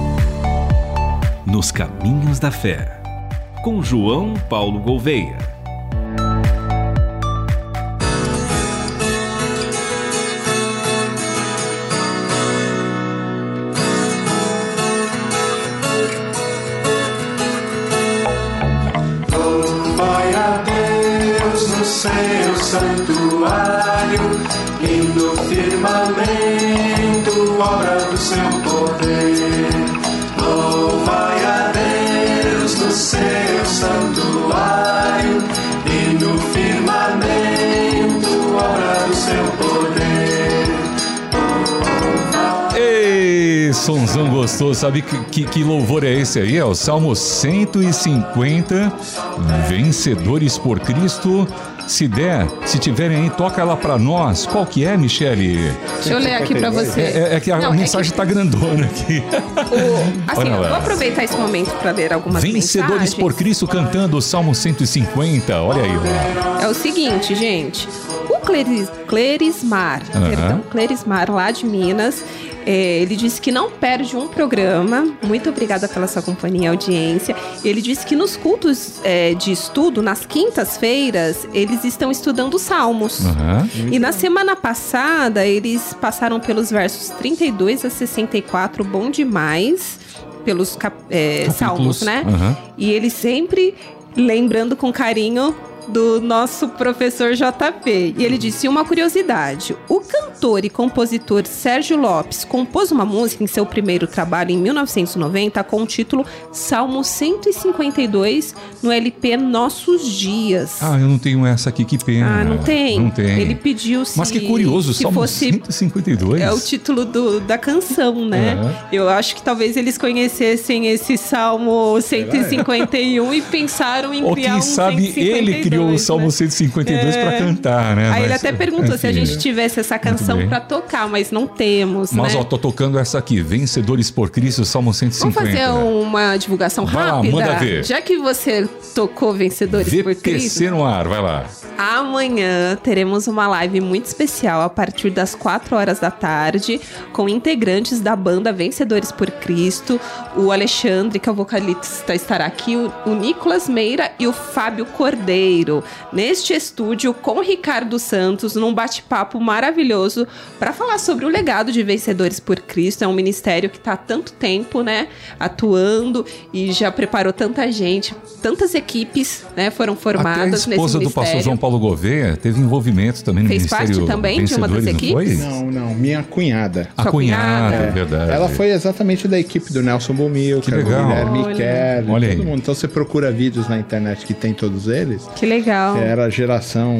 Nos Caminhos da Fé, com João Paulo Gouveia. Louvai a Deus no seu santuário e no firmamento, obra do seu poder. Louvai a Deus no seu santuário e no firmamento, obra do seu poder. Ei, sonzão gostoso, sabe que, que, que louvor é esse aí? É o Salmo cento e cinquenta, Vencedores por Cristo. Se der, se tiverem aí, toca ela pra nós. Qual que é, Michele? Deixa eu ler aqui pra você. É, é- é que a Não, é mensagem que tá grandona aqui. o- assim, Olha eu lá. vou aproveitar esse momento para ler algumas Vencedores mensagens. por Cristo cantando o Salmo cento e cinquenta. Olha aí, ó. É o seguinte, gente. O Cleris, Clerismar, Aham. perdão, Clerismar, lá de Minas, é, ele disse que não perde um programa. Muito obrigada pela sua companhia e audiência. Ele disse que nos cultos é, de estudo, nas quintas-feiras, eles estão estudando Salmos. Aham. E na semana passada, eles passaram pelos versos trinta e dois a sessenta e quatro, bom demais, pelos cap- é, Capítulos. Salmos, né? Aham. E ele sempre lembrando com carinho do nosso professor J P. E ele disse uma curiosidade: o cantor e compositor Sérgio Lopes compôs uma música em seu primeiro trabalho em mil novecentos e noventa com o título Salmo cento e cinquenta e dois no L P Nossos Dias. Ah, eu não tenho essa aqui, que pena. Ah, não tem? Não tem. Ele pediu se Mas que curioso, se Salmo fosse cento e cinquenta e dois. é o título do, da canção, né? Aham. Eu acho que talvez eles conhecessem esse Salmo cento e cinquenta e um e pensaram em Ou criar quem um sabe cento e cinquenta e dois, ele criou o Salmo né? cento e cinquenta e dois para cantar, né? Aí ele Mas, até perguntou se a enfim. gente tivesse essa canção bem. pra tocar, mas não temos, Mas né? ó, tô tocando essa aqui, Vencedores por Cristo, Salmo cento e Vamos cinquenta. fazer uma divulgação Vai lá, rápida? manda ver. Já que você tocou Vencedores por V P C Cristo, no ar, vai lá. amanhã teremos uma live muito especial a partir das quatro horas da tarde com integrantes da banda Vencedores por Cristo. O Alexandre, que é o vocalista, estará aqui, o, o Nicolas Meira e o Fábio Cordeiro, neste estúdio com o Ricardo Santos, num bate-papo maravilhoso para falar sobre o legado de Vencedores por Cristo. É um ministério que está há tanto tempo, né, atuando e já preparou tanta gente, tantas equipes, né, foram Até a formadas nesse esposa do ministério. pastor João Paulo Gouveia teve envolvimento também no Fez Ministério parte também de uma das Vencedores, não foi? equipes? Não, não, minha cunhada. A Sua cunhada, cunhada. é verdade. Ela foi exatamente da equipe do Nelson Bomilcar, Que do legal. Guilherme Olha. Kelly, Olha todo aí. mundo. Então você procura vídeos na internet que tem todos eles. Que legal. Era a geração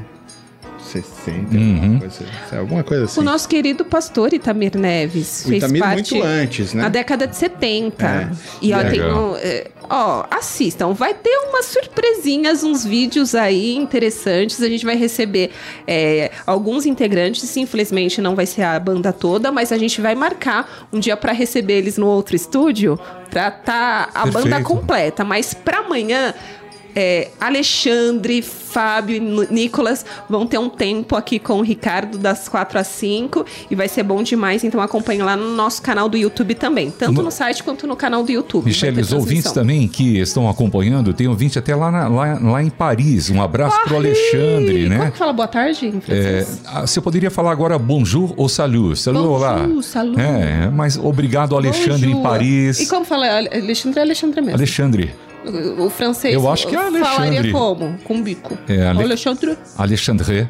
sessenta, Uhum. alguma, coisa, alguma coisa assim. O nosso querido pastor Itamir Neves O fez Itamir parte muito antes, né? na década de setenta. É. E ó, Legal. tem um, é, ó, assistam, vai ter umas surpresinhas, uns vídeos aí interessantes. A gente vai receber é, alguns integrantes, infelizmente não vai ser a banda toda, mas a gente vai marcar um dia para receber eles no outro estúdio, pra tá a Perfeito. banda completa. Mas para amanhã é, Alexandre, Fábio e Nicolas vão ter um tempo aqui com o Ricardo das quatro às cinco e vai ser bom demais, então acompanhe lá no nosso canal do YouTube também, tanto no, no site quanto no canal do YouTube. Michele, os ouvintes também que estão acompanhando, tem ouvinte até lá, na, lá, lá em Paris, um abraço para o Alexandre, né? Como que fala boa tarde em francês? É, você poderia falar agora bonjour ou salut, salut, bonjour, olá. salut. É, mas obrigado Alexandre bonjour. Em Paris. E como fala? Alexandre é Alexandre mesmo. Alexandre. O francês Eu acho que é Alexandre. Falaria como? Com bico. É, Ale... Alexandre. Alexandre.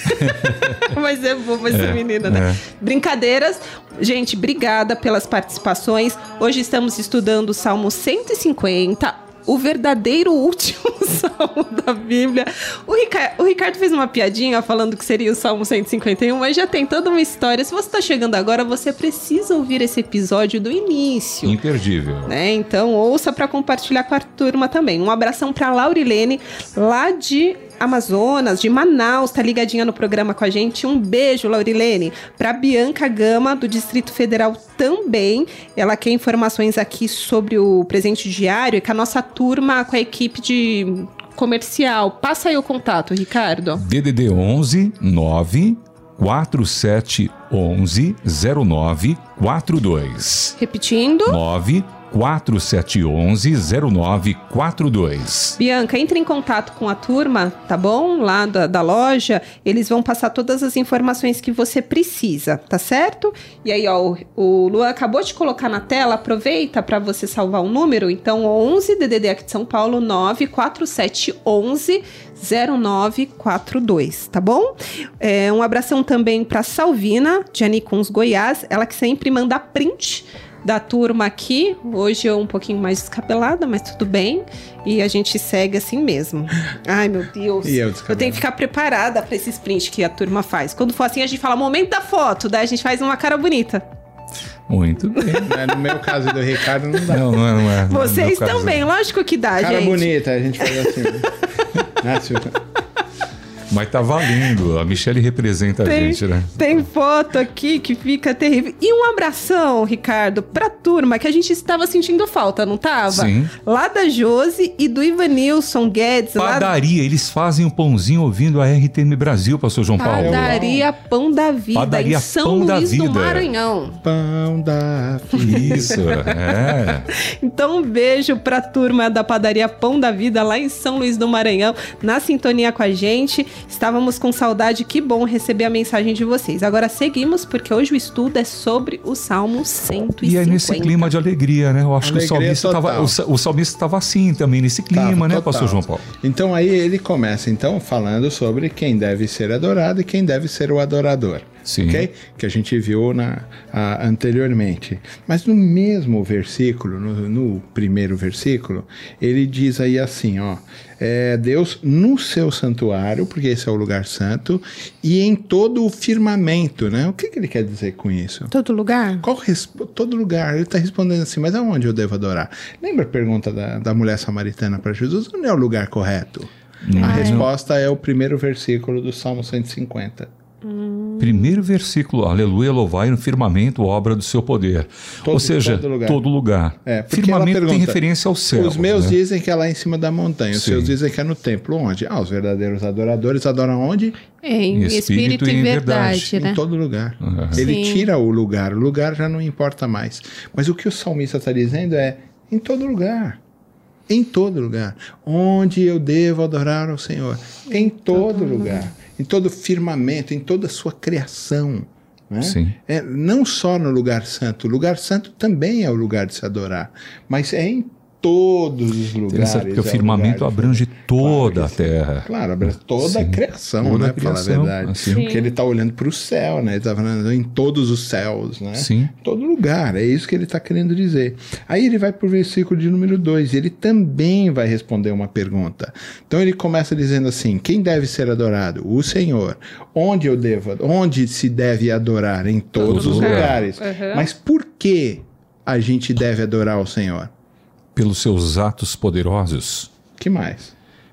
Mas é boa essa é, menina, né? É. Brincadeiras. Gente, obrigada pelas participações. Hoje estamos estudando o Salmo cento e cinquenta, o verdadeiro último salmo da Bíblia. O Ricardo, o Ricardo fez uma piadinha falando que seria o Salmo cento e cinquenta e um, mas já tem toda uma história. Se você está chegando agora, você precisa ouvir esse episódio do início. Imperdível. Né? Então, ouça para compartilhar com a turma também. Um abração para Laurilene, lá de Amazonas, de Manaus, tá ligadinha no programa com a gente. Um beijo, Laurilene. Para Bianca Gama, do Distrito Federal também. Ela quer informações aqui sobre o presente diário e com a nossa turma, com a equipe de comercial. Passa aí o contato, Ricardo. D D D onze nove quatro sete onze zero nove quatro dois. Repetindo. nove quatro sete onze zero nove quatro dois. Bianca, entre em contato com a turma, tá bom? Lá da, da loja, eles vão passar todas as informações que você precisa, tá certo? E aí, ó, o, o Luan acabou de colocar na tela, aproveita para você salvar o número, então onze D D D aqui de São Paulo, nove quatro sete onze zero nove quatro dois, tá bom? É, um abração também para Salvina, de Anicuns, Goiás, ela que sempre manda print da turma aqui. Hoje eu um pouquinho mais descabelada, mas tudo bem. E a gente segue assim mesmo. Ai, meu Deus. E eu, eu tenho que ficar preparada para esses prints que a turma faz. Quando for assim, a gente fala momento da foto, daí a gente faz uma cara bonita. Muito bem. No meu caso e do Ricardo não dá. Não, não é. Não é. Vocês também, lógico que dá, cara gente. Cara bonita, a gente faz assim. Mas tá valendo. A Michele representa tem, a gente, né? Tem foto aqui que fica terrível. E um abração, Ricardo, pra turma que a gente estava sentindo falta, não tava? Sim. Lá da Josi e do Ivanilson Guedes. Padaria. Lá... Eles fazem um pãozinho ouvindo a R T M Brasil, pastor João Paulo. Padaria Pão da Vida. Padaria em São Pão Luís da Vida. do Maranhão. Pão da Vida. Isso, é. Então, um beijo pra turma da Padaria Pão da Vida, lá em São Luís do Maranhão, na sintonia com a gente. Estávamos com saudade, que bom receber a mensagem de vocês. Agora seguimos, porque hoje o estudo é sobre o Salmo cento e cinquenta. E é nesse clima de alegria, né? Eu acho alegria que o salmista estava o, o salmista estava assim também, nesse clima, tava, né, total. Pastor João Paulo? Então aí ele começa então falando sobre quem deve ser adorado e quem deve ser o adorador. Sim. Okay? Que a gente viu na, a, anteriormente. Mas no mesmo versículo, no, no primeiro versículo, ele diz aí assim, ó, é, Deus no seu santuário, porque esse é o lugar santo, e em todo o firmamento, né? O que, que ele quer dizer com isso? Todo lugar? Qual todo lugar? Ele está respondendo assim, mas aonde eu devo adorar? Lembra a pergunta da, da mulher samaritana para Jesus? Onde é o lugar correto? Hum. A resposta é o primeiro versículo do Salmo cento e cinquenta. Hum. Primeiro versículo, aleluia, louvai no firmamento, obra do seu poder. Todo, Ou seja, todo lugar. Todo lugar. É, firmamento pergunta, tem referência ao céu. Os meus né? dizem que é lá em cima da montanha, os Sim. seus dizem que é no templo. Onde? Ah, os verdadeiros adoradores adoram onde? Em, em espírito, espírito e em verdade, verdade né? Em todo lugar. Uhum. Ele Sim. tira o lugar, o lugar já não importa mais. Mas o que o salmista está dizendo é, em todo lugar. Em todo lugar. Onde eu devo adorar ao Senhor? Em, em todo, todo lugar. lugar. Em todo firmamento, em toda a sua criação. Né? Sim. É, não só no lugar santo. O lugar santo também é o lugar de se adorar. Mas é em todos os lugares. Porque o é firmamento o abrange toda claro a terra. Claro, abrange toda sim. a criação, toda né? A criação, para falar a verdade. assim. Porque ele está olhando para o céu, né? Ele está falando em todos os céus, né? Sim. Todo lugar, é isso que ele está querendo dizer. Aí ele vai para o versículo de número dois, ele também vai responder uma pergunta. Então ele começa dizendo assim, quem deve ser adorado? O Senhor. Onde eu devo, onde se deve adorar? Em todos Todo os lugar. lugares. Uhum. Mas por que a gente deve adorar o Senhor? Pelos seus atos poderosos. Que mais?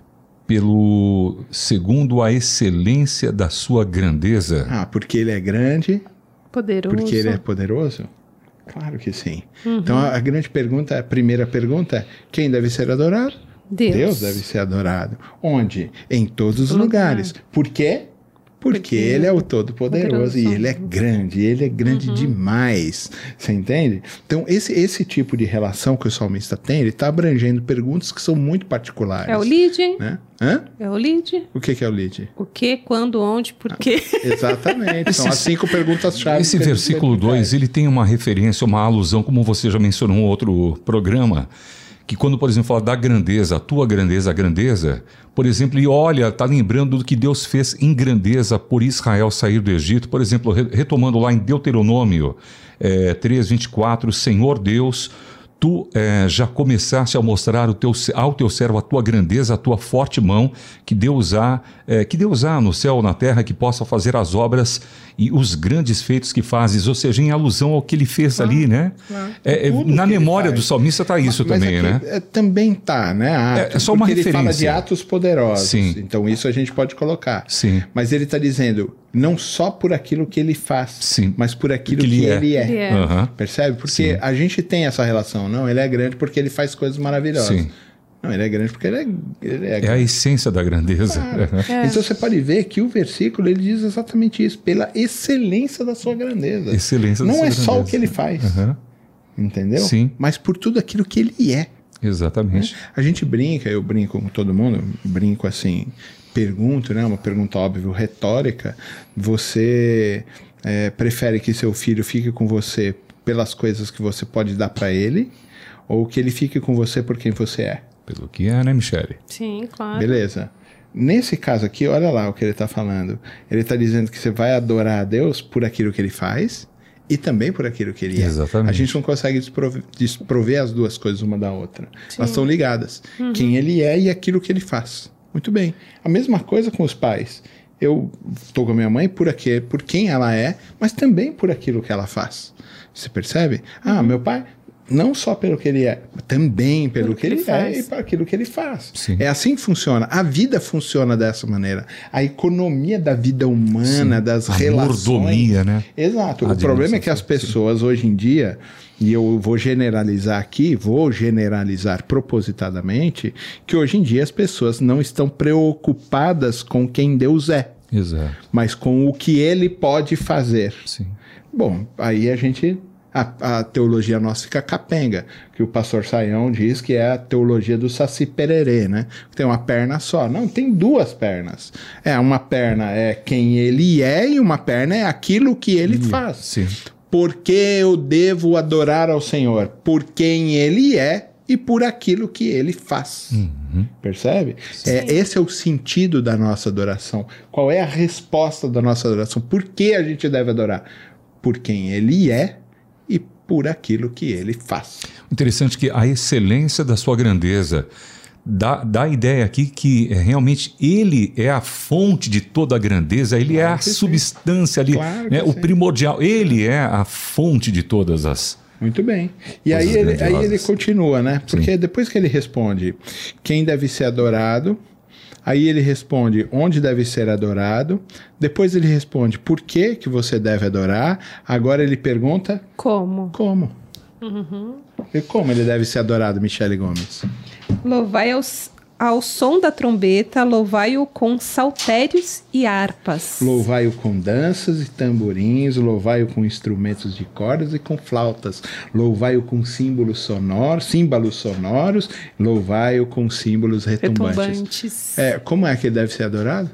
Pelo, segundo a excelência da sua grandeza. Ah, porque ele é grande. Poderoso. Porque ele é poderoso? Claro que sim. Uhum. Então a, a grande pergunta, a primeira pergunta é, quem deve ser adorado? Deus. Deus deve ser adorado. Onde? Em todos os lugares. Lugar. Por quê? Porque, Porque ele é o Todo-Poderoso e ele é grande, ele é grande uhum. demais. Você entende? Então, esse, esse tipo de relação que o salmista tem, ele está abrangendo perguntas que são muito particulares. É o lead, hein? Né? Hã? É o lead. O que, que é o lead? O que, quando, onde, por quê? Ah, exatamente. São as cinco perguntas-chave. Esse versículo dois, ele tem uma referência, uma alusão, como você já mencionou em um outro programa, que quando, por exemplo, fala da grandeza, a tua grandeza, a grandeza, por exemplo, ele olha, está lembrando do que Deus fez em grandeza por Israel sair do Egito. Por exemplo, retomando lá em Deuteronômio é, três, vinte e quatro, Senhor Deus, tu é, já começaste a mostrar o teu, ao teu servo a tua grandeza, a tua forte mão, que Deus há, é, que Deus há no céu, na terra, que possa fazer as obras e os grandes feitos que fazes, ou seja, em alusão ao que ele fez claro, ali, né? Claro. É, é, na memória do salmista está isso mas, também, mas aqui, né? É, também está, né? Atos, é, é só uma referência. Ele fala de atos poderosos, Sim. Então isso a gente pode colocar. Sim. Mas ele está dizendo, não só por aquilo que ele faz, Sim. mas por aquilo que, que ele é. Ele é. Ele é. Uhum. Percebe? Porque Sim. a gente tem essa relação. Não, ele é grande porque ele faz coisas maravilhosas. Sim. Não, ele é grande porque ele é, ele é, é a essência da grandeza. Claro. É. Então você pode ver que o versículo ele diz exatamente isso, pela excelência da sua grandeza. Excelência Não da é sua só grandeza. o que ele faz, Uhum. entendeu? Sim. Mas por tudo aquilo que ele é. Exatamente. Né? A gente brinca, eu brinco com todo mundo, brinco assim, pergunto, né? Uma pergunta óbvia, retórica. Você é, prefere que seu filho fique com você pelas coisas que você pode dar para ele, ou que ele fique com você por quem você é? Pelo que é, né, Michele? Sim, claro. Beleza. Nesse caso aqui, olha lá o que ele está falando. Ele está dizendo que você vai adorar a Deus por aquilo que ele faz e também por aquilo que ele é. Exatamente. A gente não consegue desprover, desprover as duas coisas uma da outra. Sim. Elas estão ligadas. Uhum. Quem ele é e aquilo que ele faz. Muito bem. A mesma coisa com os pais. Eu estou com a minha mãe por, aqui, por quem ela é, mas também por aquilo que ela faz. Você percebe? Uhum. Ah, meu pai... Não só pelo que ele é, também pelo, pelo que, que ele, ele é e para aquilo que ele faz. Sim. É assim que funciona. A vida funciona dessa maneira. A economia da vida humana, Sim. das a relações... mordomia, né? Exato. O problema é que as pessoas Sim. hoje em dia, e eu vou generalizar aqui, vou generalizar propositadamente, que hoje em dia as pessoas não estão preocupadas com quem Deus é. Exato. Mas com o que ele pode fazer. Sim. Bom, aí a gente... A, a teologia nossa fica capenga, que o pastor Saião diz que é a teologia do Saci Pererê, né? Tem uma perna só. Não, tem duas pernas. É, uma perna é quem ele é e uma perna é aquilo que ele Sim. faz. Sim. Por que eu devo adorar ao Senhor? Por quem ele é e por aquilo que ele faz. Uhum. Percebe? É, esse é o sentido da nossa adoração. Qual é a resposta da nossa adoração? Por que a gente deve adorar? Por quem ele é e por aquilo que ele faz. Interessante que a excelência da sua grandeza dá, dá a ideia aqui que é, realmente ele é a fonte de toda a grandeza, ele claro é a substância sim. ali, claro né, o sim. primordial, ele é a fonte de todas as... Muito bem. E aí ele, aí ele continua, né? Porque sim. depois que ele responde quem deve ser adorado, aí ele responde onde deve ser adorado. Depois ele responde por que, que você deve adorar. Agora ele pergunta... Como? Como? Uhum. E como ele deve ser adorado, Michele Gomes? Louvai aos, ao som da trombeta, louvai-o com saltérios e harpas. Louvai-o com danças e tamborins, louvai-o com instrumentos de cordas e com flautas. Louvai-o com símbolos sonoros, símbolos sonoros, louvai-o com símbolos retumbantes. retumbantes. É, como é que ele deve ser adorado?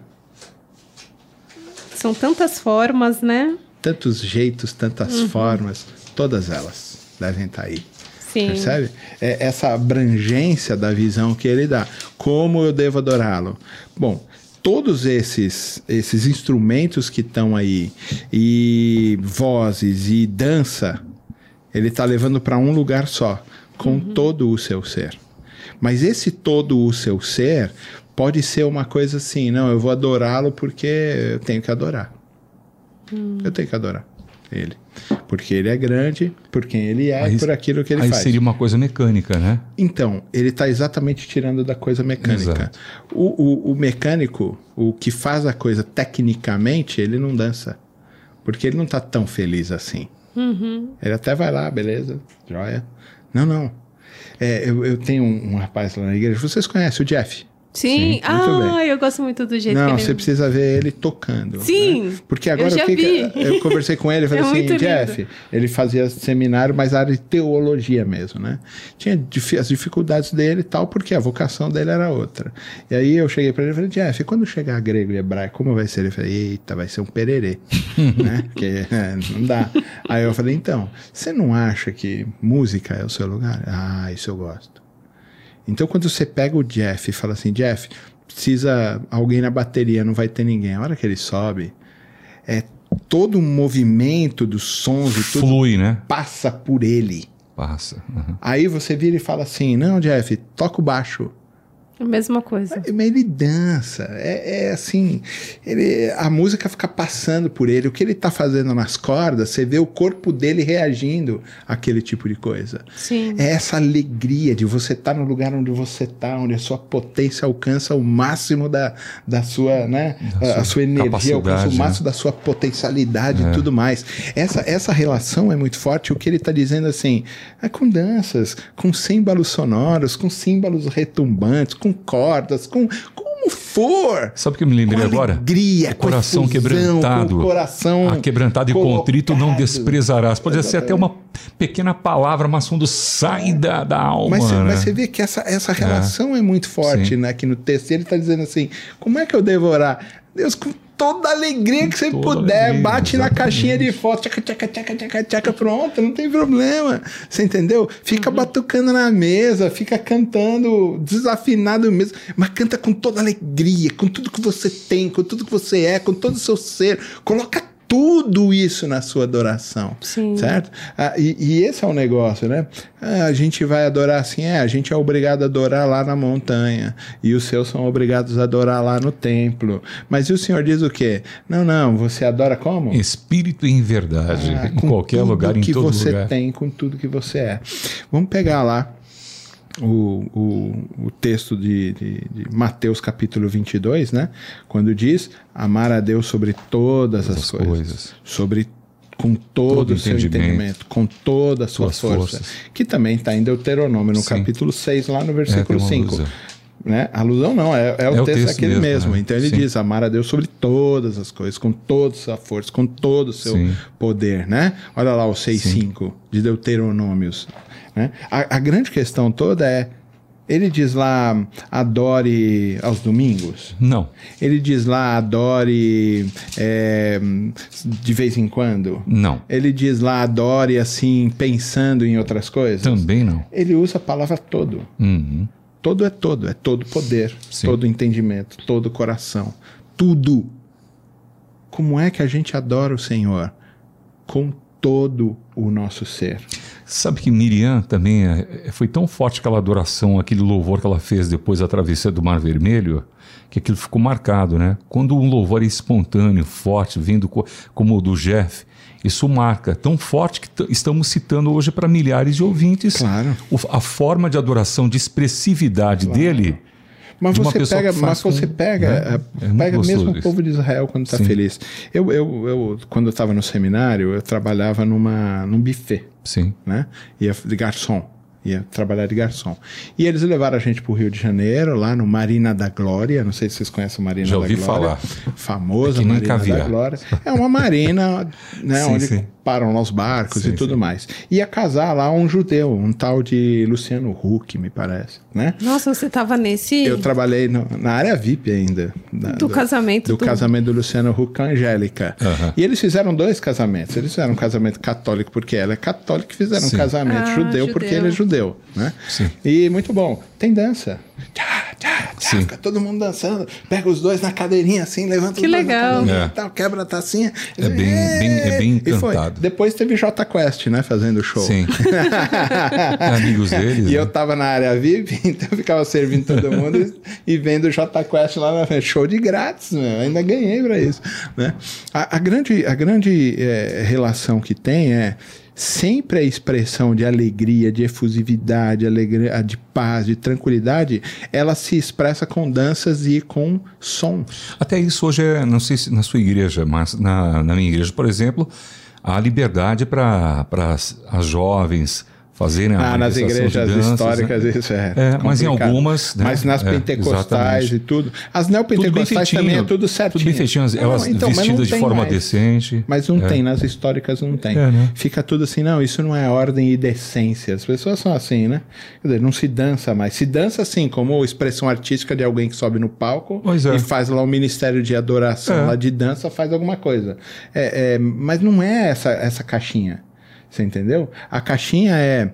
São tantas formas, né? Tantos jeitos, tantas uhum. formas, todas elas devem estar aí. Sim. Percebe? É essa abrangência da visão que ele dá. Como eu devo adorá-lo? Bom, todos esses, esses instrumentos que estão aí, e vozes e dança, ele está levando para um lugar só, com uhum. todo o seu ser. Mas esse todo o seu ser pode ser uma coisa assim, não, eu vou adorá-lo porque eu tenho que adorar. Hum. Eu tenho que adorar ele. Porque ele é grande, por quem ele é aí, e por aquilo que ele aí faz. Aí seria uma coisa mecânica, né? Então, ele está exatamente tirando da coisa mecânica. O, o, o mecânico, o que faz a coisa tecnicamente, ele não dança. Porque ele não está tão feliz assim. Uhum. Ele até vai lá, beleza, joia. Não, não. É, eu, eu tenho um, um rapaz lá na igreja, vocês conhecem o Jeff? Sim, Sim, ah, eu gosto muito do jeito Não, que ele... você precisa ver ele tocando. Sim, né? Porque agora eu já o que vi. que eu conversei com ele, eu falei É assim, muito Jeff, lindo. ele fazia seminário, mas área de teologia mesmo, né? Tinha dif- as dificuldades dele e tal, porque a vocação dele era outra. E aí eu cheguei pra ele e falei, Jeff, quando chegar grego e hebraico, como vai ser? Ele falou, eita, vai ser um pererê, né? Porque é, não dá. Aí eu falei, então, você não acha que música é o seu lugar? Ah, isso eu gosto. Então quando você pega o Jeff e fala assim, Jeff, precisa alguém na bateria, não vai ter ninguém. A hora que ele sobe, é todo o movimento dos sons e tudo Flui, né? passa por ele. Passa. Uhum. Aí você vira e fala assim, não, Jeff, toca o baixo. A mesma coisa. Mas ele dança, é, é assim, ele, a música fica passando por ele, o que ele tá fazendo nas cordas, você vê o corpo dele reagindo àquele tipo de coisa. Sim. É essa alegria de você estar no lugar onde você está, onde a sua potência alcança o máximo da, da sua, né, Da a, a sua sua energia alcança o capacidade, máximo da sua potencialidade e tudo mais. Essa, essa relação é muito forte, o que ele está dizendo assim, é com danças, com símbolos sonoros, com símbolos retumbantes, com cordas, com como for. Sabe o que eu me lembrei com agora? Alegria, o coração com efusão, quebrantado. com o coração ah, quebrantado colocado. e contrito não desprezarás. Pode Exatamente. ser até uma pequena palavra, mas quando sai da, da alma. Mas, né? mas você vê que essa, essa relação é, é muito forte, né? Aqui no texto. Ele está dizendo assim, como é que eu devo orar? Deus, com toda a alegria que você toda puder, alegria, bate exatamente. na caixinha de foto, tchaca, tchaca, tchaca, tchaca, tchaca, pronto, não tem problema. Você entendeu? Fica Uhum. batucando na mesa, fica cantando desafinado mesmo, mas canta com toda alegria, com tudo que você tem, com tudo que você é, com todo o seu ser. Coloca tudo isso na sua adoração, Sim. certo? Ah, e, e esse é o negócio, né? Ah, a gente vai adorar assim, é, a gente é obrigado a adorar lá na montanha, e os seus são obrigados a adorar lá no templo. Mas e o Senhor diz o quê? Não, não, você adora como? Espírito e em verdade, Ah, em com qualquer tudo lugar, em que todo você lugar. tem, com tudo que você é. Vamos pegar lá o, o, o texto de, de, de Mateus capítulo vinte e dois, né? Quando diz amar a Deus sobre todas as, As coisas, coisas. sobre com todo, Todo o seu entendimento, entendimento, com toda a sua suas força, forças. que também está em Deuteronômio, no Sim. capítulo seis, lá no É, versículo tem uma cinco. alusão. Né? Alusão não, é, é, o, É o texto texto aquele mesmo, mesmo. né? Então ele Sim. diz amar a Deus sobre todas as coisas, com toda a sua força, com todo o seu Sim. poder, né? Olha lá o seis cinco de Deuteronômios. Né? A, a grande questão toda é, ele diz lá, adore aos domingos. Não, Ele diz lá, adore é, de vez em quando. não. Ele diz lá, adore assim, pensando em outras coisas. Também não. Ele usa a palavra todo. Uhum. Todo é todo, é todo poder, Sim. todo entendimento, todo coração, tudo. Como é que a gente adora o Senhor? Com todo o nosso ser. Sabe que Miriam também é, foi tão forte aquela adoração, aquele louvor que ela fez depois da travessia do Mar Vermelho, que aquilo ficou marcado, né? Quando um louvor é espontâneo, forte, vindo co- como o do Jeff, isso marca, tão forte que t- estamos citando hoje para milhares de ouvintes Claro. o- a forma de adoração, de expressividade dele. Mas de uma você pessoa pega, que mas faz com- você pega, né? é, É muito pega gostoso mesmo o isso. povo de Israel quando está Sim. feliz. Eu, eu, eu, quando eu estava no seminário, eu trabalhava numa, num buffet, Sim. né? Ia de garçom, ia trabalhar de garçom. E eles levaram a gente para o Rio de Janeiro, lá no Marina da Glória. Não sei se vocês conhecem o Marina Já da ouvi Glória. falar. Famosa É que nem Marina caviar. da Glória. É uma marina, né, Sim, onde sim. param lá os barcos Sim, e tudo sim. mais. Ia casar lá um judeu, um tal de Luciano Huck, me parece, né? Nossa, você tava nesse... Eu trabalhei no- na área V I P ainda. da- Do casamento Do do- casamento do Luciano Huck com a Angélica. Aham. E eles fizeram dois casamentos. Eles fizeram um casamento católico porque ela é católica, e fizeram Sim. um casamento Ah, judeu, porque judeu. ele é judeu, né? Sim. E muito bom. Tem dança. Tchá, tchá, tchá, Sim. fica todo mundo dançando. Pega os dois na cadeirinha assim, levanta Que os dois legal. na cadeirinha É. e tal, quebra a tacinha. É bem- bem- é bem E foi. encantado. Depois teve Jota Quest, né? Fazendo show. Sim. Amigos deles. E né? eu tava na área V I P, então eu ficava servindo todo mundo e, e vendo o Jota Quest lá na frente. Show de grátis, meu. Ainda ganhei pra isso. Né? A, a grande, a grande é, relação que tem é sempre a expressão de alegria, de efusividade, alegria, de paz, de tranquilidade, ela se expressa com danças e com sons. Até isso hoje é, não sei se na sua igreja, mas na, na minha igreja, por exemplo, há liberdade para as as jovens fazerem a Ah, nas manifestação igrejas de danças, históricas né? isso é É, mas em complicado. algumas, né? Mas nas É, pentecostais exatamente. e tudo. As Tudo bem neopentecostais feitinho, também é tudo certinho. Tudo bem feitinho, Não, elas então, mas não vestidas de tem forma mais. decente. Mas não É. tem, nas históricas não tem. É, né? Fica tudo assim, não, isso não é ordem e decência. As pessoas são assim, né? Quer dizer, não se dança mais. Se dança assim, como expressão artística de alguém que sobe no palco Pois é. e faz lá o ministério de adoração, É. lá de dança, faz alguma coisa. É, é, mas não é essa, essa caixinha. Você entendeu? A caixinha é,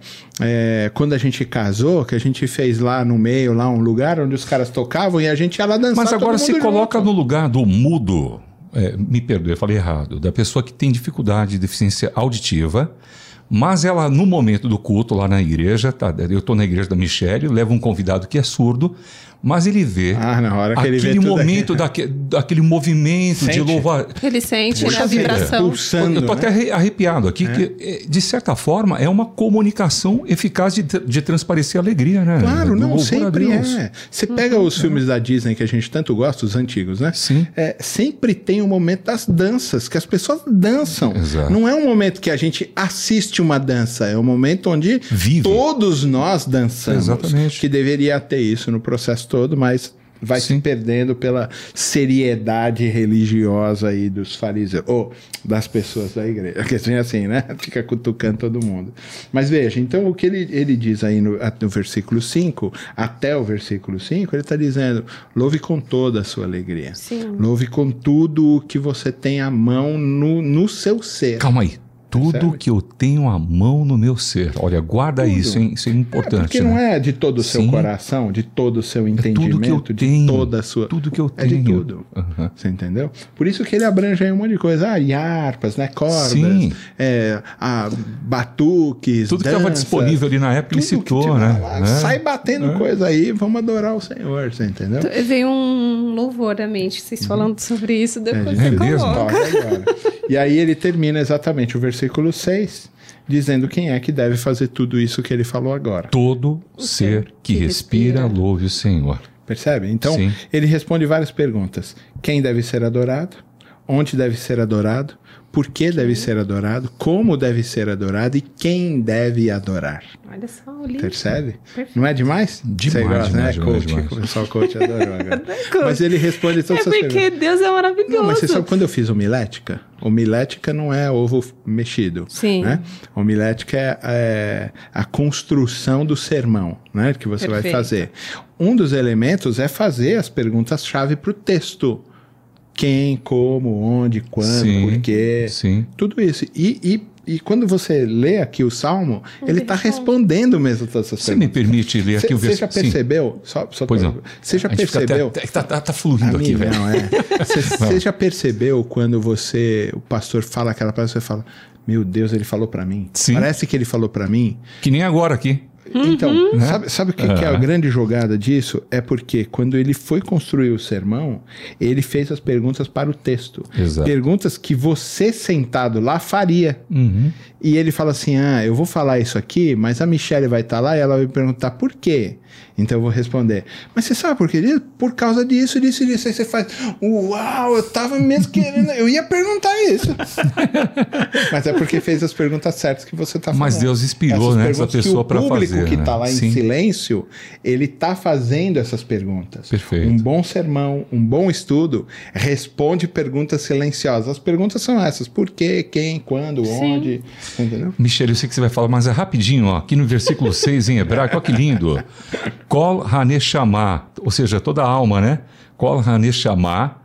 é quando a gente casou, que a gente fez lá no meio, lá um lugar onde os caras tocavam e a gente ia lá dançar. Mas agora todo se mundo coloca junto. no lugar do mudo, é, me perdoe, eu falei errado, da pessoa que tem dificuldade de deficiência auditiva, mas ela, no momento do culto lá na igreja, tá, eu estou na igreja da Michele, leva um convidado que é surdo, mas ele vê Ah, na hora que ele vê aquele tudo momento, aqui. daque, daquele movimento de Sente? louvar. Ele sente Puxa a vida. vibração. Pulsando, Eu tô né? até arre- arrepiado aqui, que eh, de certa forma é uma comunicação eficaz de, tr- de transparecer alegria, né? Claro, Do não, louvor a sempre Deus. é. Você pega os filmes da Disney que a gente tanto gosta, os antigos, né? Sim. É, sempre tem um momento das danças, que as pessoas dançam. Exato. Não é um momento que a gente assiste uma dança, é um momento onde Vive. todos nós dançamos. Exatamente. Que deveria ter isso no processo todo, mas vai Sim. se perdendo pela seriedade religiosa aí dos fariseus, ou das pessoas da igreja, que assim, assim, né? Fica cutucando todo mundo. Mas veja, então o que ele, ele diz aí no, no versículo cinco, até o versículo cinco, ele está dizendo, louve com toda a sua alegria. Sim. Louve com tudo o que você tem à mão no, no seu ser. Calma aí. Tudo Percebe? que eu tenho à mão no meu ser. Olha, guarda Tudo. isso, hein? Isso é É, importante. porque né? não é de todo o seu Sim. coração, de todo o seu entendimento, tudo que eu de tenho, toda a sua... tudo que eu É de tenho. tudo. Aham. Você entendeu? Por isso que ele abrange aí um monte de coisa. Ah, e harpas, né? Cordas, Sim. é, ah, batuques, Tudo que estava danças, disponível ali na época, ele tudo que citou, tiver né? lá, É. Sai batendo coisa aí, vamos adorar o Senhor, você entendeu? Veio um louvor à mente, vocês falando sobre isso, depois É você mesmo? coloca. Toca agora. E aí ele termina exatamente o versículo seis, dizendo quem é que deve fazer tudo isso que ele falou agora. Todo ser que, que respira, respira. louve o Senhor. Percebe? Então, Sim. ele responde várias perguntas. Quem deve ser adorado? Onde deve ser adorado? Por que deve ser adorado? Como deve ser adorado? E quem deve adorar? Olha só o livro. Percebe? Perfeito. Não é demais? Demais, Você gosta, demais, né? demais, Coach. demais. Começou o coach adorou agora. Mas ele responde todas É essas porque perguntas. Deus é maravilhoso. Não, mas você sabe quando eu fiz homilética? Homilética não é ovo mexido. Sim. Né? Homilética é, é a construção do sermão, né? Que você vai Perfeito. fazer. Um dos elementos é fazer as perguntas-chave para o texto. Quem, como, onde, quando, Sim, por quê. sim. Tudo isso. E, e, e quando você lê aqui o Salmo, ele está respondendo mesmo todas essas Você me perguntas. permite ler aqui o Você já versículo? Sim. percebeu? Só, só Pois pra- não. Você já A gente fica percebeu? Até, tá, tá, tá fluindo aqui, Amigo, velho. não, é. Você você já percebeu quando você, o pastor fala aquela palavra, você fala, meu Deus, ele falou pra mim. Sim. Parece que ele falou pra mim. Que nem agora aqui. Então, Uhum. sabe, sabe o que, que é a Ah. grande jogada disso? É porque quando ele foi construir o sermão, ele fez as perguntas para o texto. Exato. Perguntas que você sentado lá faria. Uhum. E ele fala assim, ah, eu vou falar isso aqui, mas a Michelle vai estar lá e ela vai me perguntar por quê. Então eu vou responder, mas você sabe por quê? Por causa disso, disso e disso. Aí você faz, uau, eu tava mesmo querendo, eu ia perguntar isso. Mas é porque fez as perguntas certas que você tá falando. Mas Deus inspirou, Essas né, essa perguntas que pessoa pra O público fazer, que né? tá lá em Sim. silêncio, ele tá fazendo essas perguntas. Perfeito. Um bom sermão, um bom estudo, responde perguntas silenciosas. As perguntas são essas, por quê, quem, quando, onde, entendeu? Michele, eu sei que você vai falar, mas é rapidinho, ó, aqui no versículo seis em hebraico, olha que lindo. Kol haneshama, ou seja, toda a alma, né? Kol haneshama,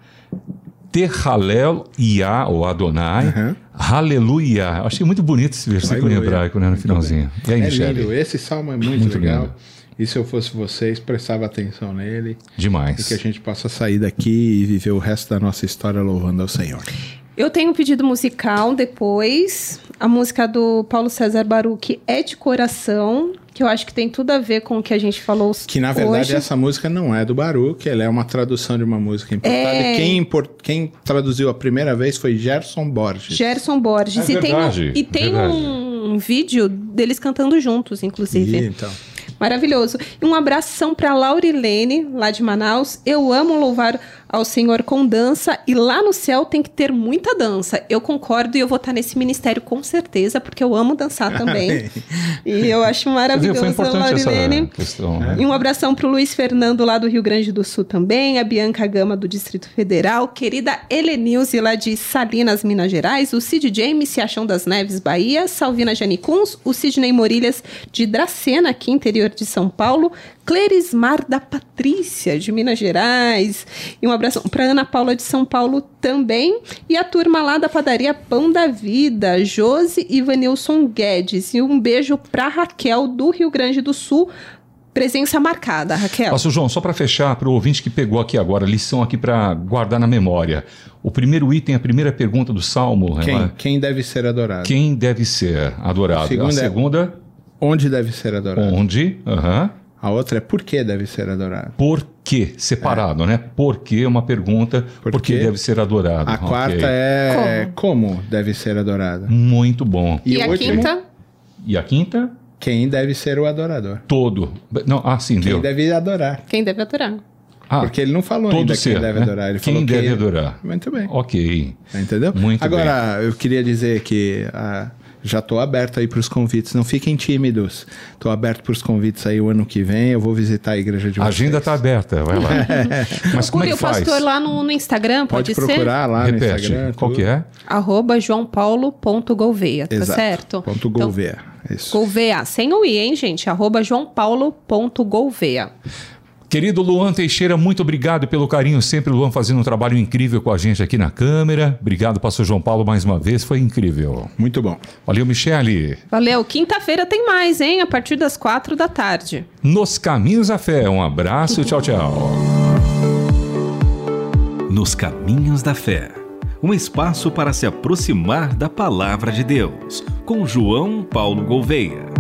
Tehalel Yah, ou Adonai, Uhum. Aleluia. Eu achei muito bonito esse versículo em Aleluia. hebraico, né, no Muito finalzinho. E aí, É Michele? lindo, esse salmo é muito, Muito legal. lindo. E se eu fosse vocês, prestava atenção nele e Demais. que a gente possa sair daqui e viver o resto da nossa história louvando ao Senhor. Eu tenho um pedido musical depois. A música do Paulo César Baruch é de coração, que eu acho que tem tudo a ver com o que a gente falou Que na verdade hoje. essa música não é do Baruch, ela é uma tradução de uma música importada. É. E quem, import... quem traduziu a primeira vez foi Gerson Borges. Gerson Borges. É e tem, um, verdade, e tem verdade. um vídeo deles cantando juntos, inclusive. E, então. Maravilhoso. E um abração para Laurilene, lá de Manaus. Eu amo louvar ao Senhor com dança, e lá no céu tem que ter muita dança. Eu concordo e eu vou estar nesse ministério com certeza, porque eu amo dançar também. E eu acho maravilhoso, Foi importante Laurilene. essa questão, né? E um abração pro Luiz Fernando lá do Rio Grande do Sul também, a Bianca Gama do Distrito Federal, querida Helenilze lá de Salinas, Minas Gerais, o Cid James, Seachão das Neves, Bahia, Salvina Janicuns, o Sidney Morilhas de Dracena, aqui interior de São Paulo, Clerismar da Patrícia de Minas Gerais, e um abração para Ana Paula de São Paulo também, e a turma lá da padaria Pão da Vida, Josi e Vanilson Guedes, e um beijo para Raquel do Rio Grande do Sul. Presença marcada, Raquel. Pastor João, só para fechar, para o ouvinte que pegou aqui agora, lição aqui para guardar na memória. O primeiro item, a primeira pergunta do Salmo. Quem, ela... quem deve ser adorado? Quem deve ser adorado? Segunda a segunda... É... Onde deve ser adorado? Onde? Uhum. A outra é por que deve ser adorado? Por quê? Separado, é. né? Por que é uma pergunta, por, por que deve ser adorado? A quarta okay. é como? como deve ser adorado? Muito bom. E, e a último? quinta? E a quinta? Quem deve ser o adorador? Todo. Não, ah, sim, Quem deu. deve adorar. Quem deve adorar. Ah, porque ele não falou ainda ser, quem deve né? adorar. Ele quem falou deve que... adorar. Muito bem. Ok. Entendeu? Muito Agora, bem. eu queria dizer que ah, já estou aberto aí para os convites. Não fiquem tímidos. Estou aberto para os convites aí o ano que vem. Eu vou visitar a igreja de vocês. A agenda está aberta, vai lá. Mas como é que faz? Procure o pastor lá no, no Instagram, pode, pode ser? procurar lá Repete. no Instagram. Qual que é? Arroba joão paulo ponto gouveia, tá Exato. certo? Ponto Gouveia. Então, isso. Gouveia, sem o i, hein, gente? Arroba joão paulo ponto gouveia. Querido Luan Teixeira, muito obrigado pelo carinho sempre. Luan fazendo um trabalho incrível com a gente aqui na câmera. Obrigado, pastor João Paulo, mais uma vez. Foi incrível. Muito bom. Valeu, Michele. Valeu. Quinta-feira tem mais, hein? A partir das quatro da tarde. Nos Caminhos da Fé. Um abraço. Tchau, tchau. Nos Caminhos da Fé. Um espaço para se aproximar da Palavra de Deus. Com João Paulo Gouveia.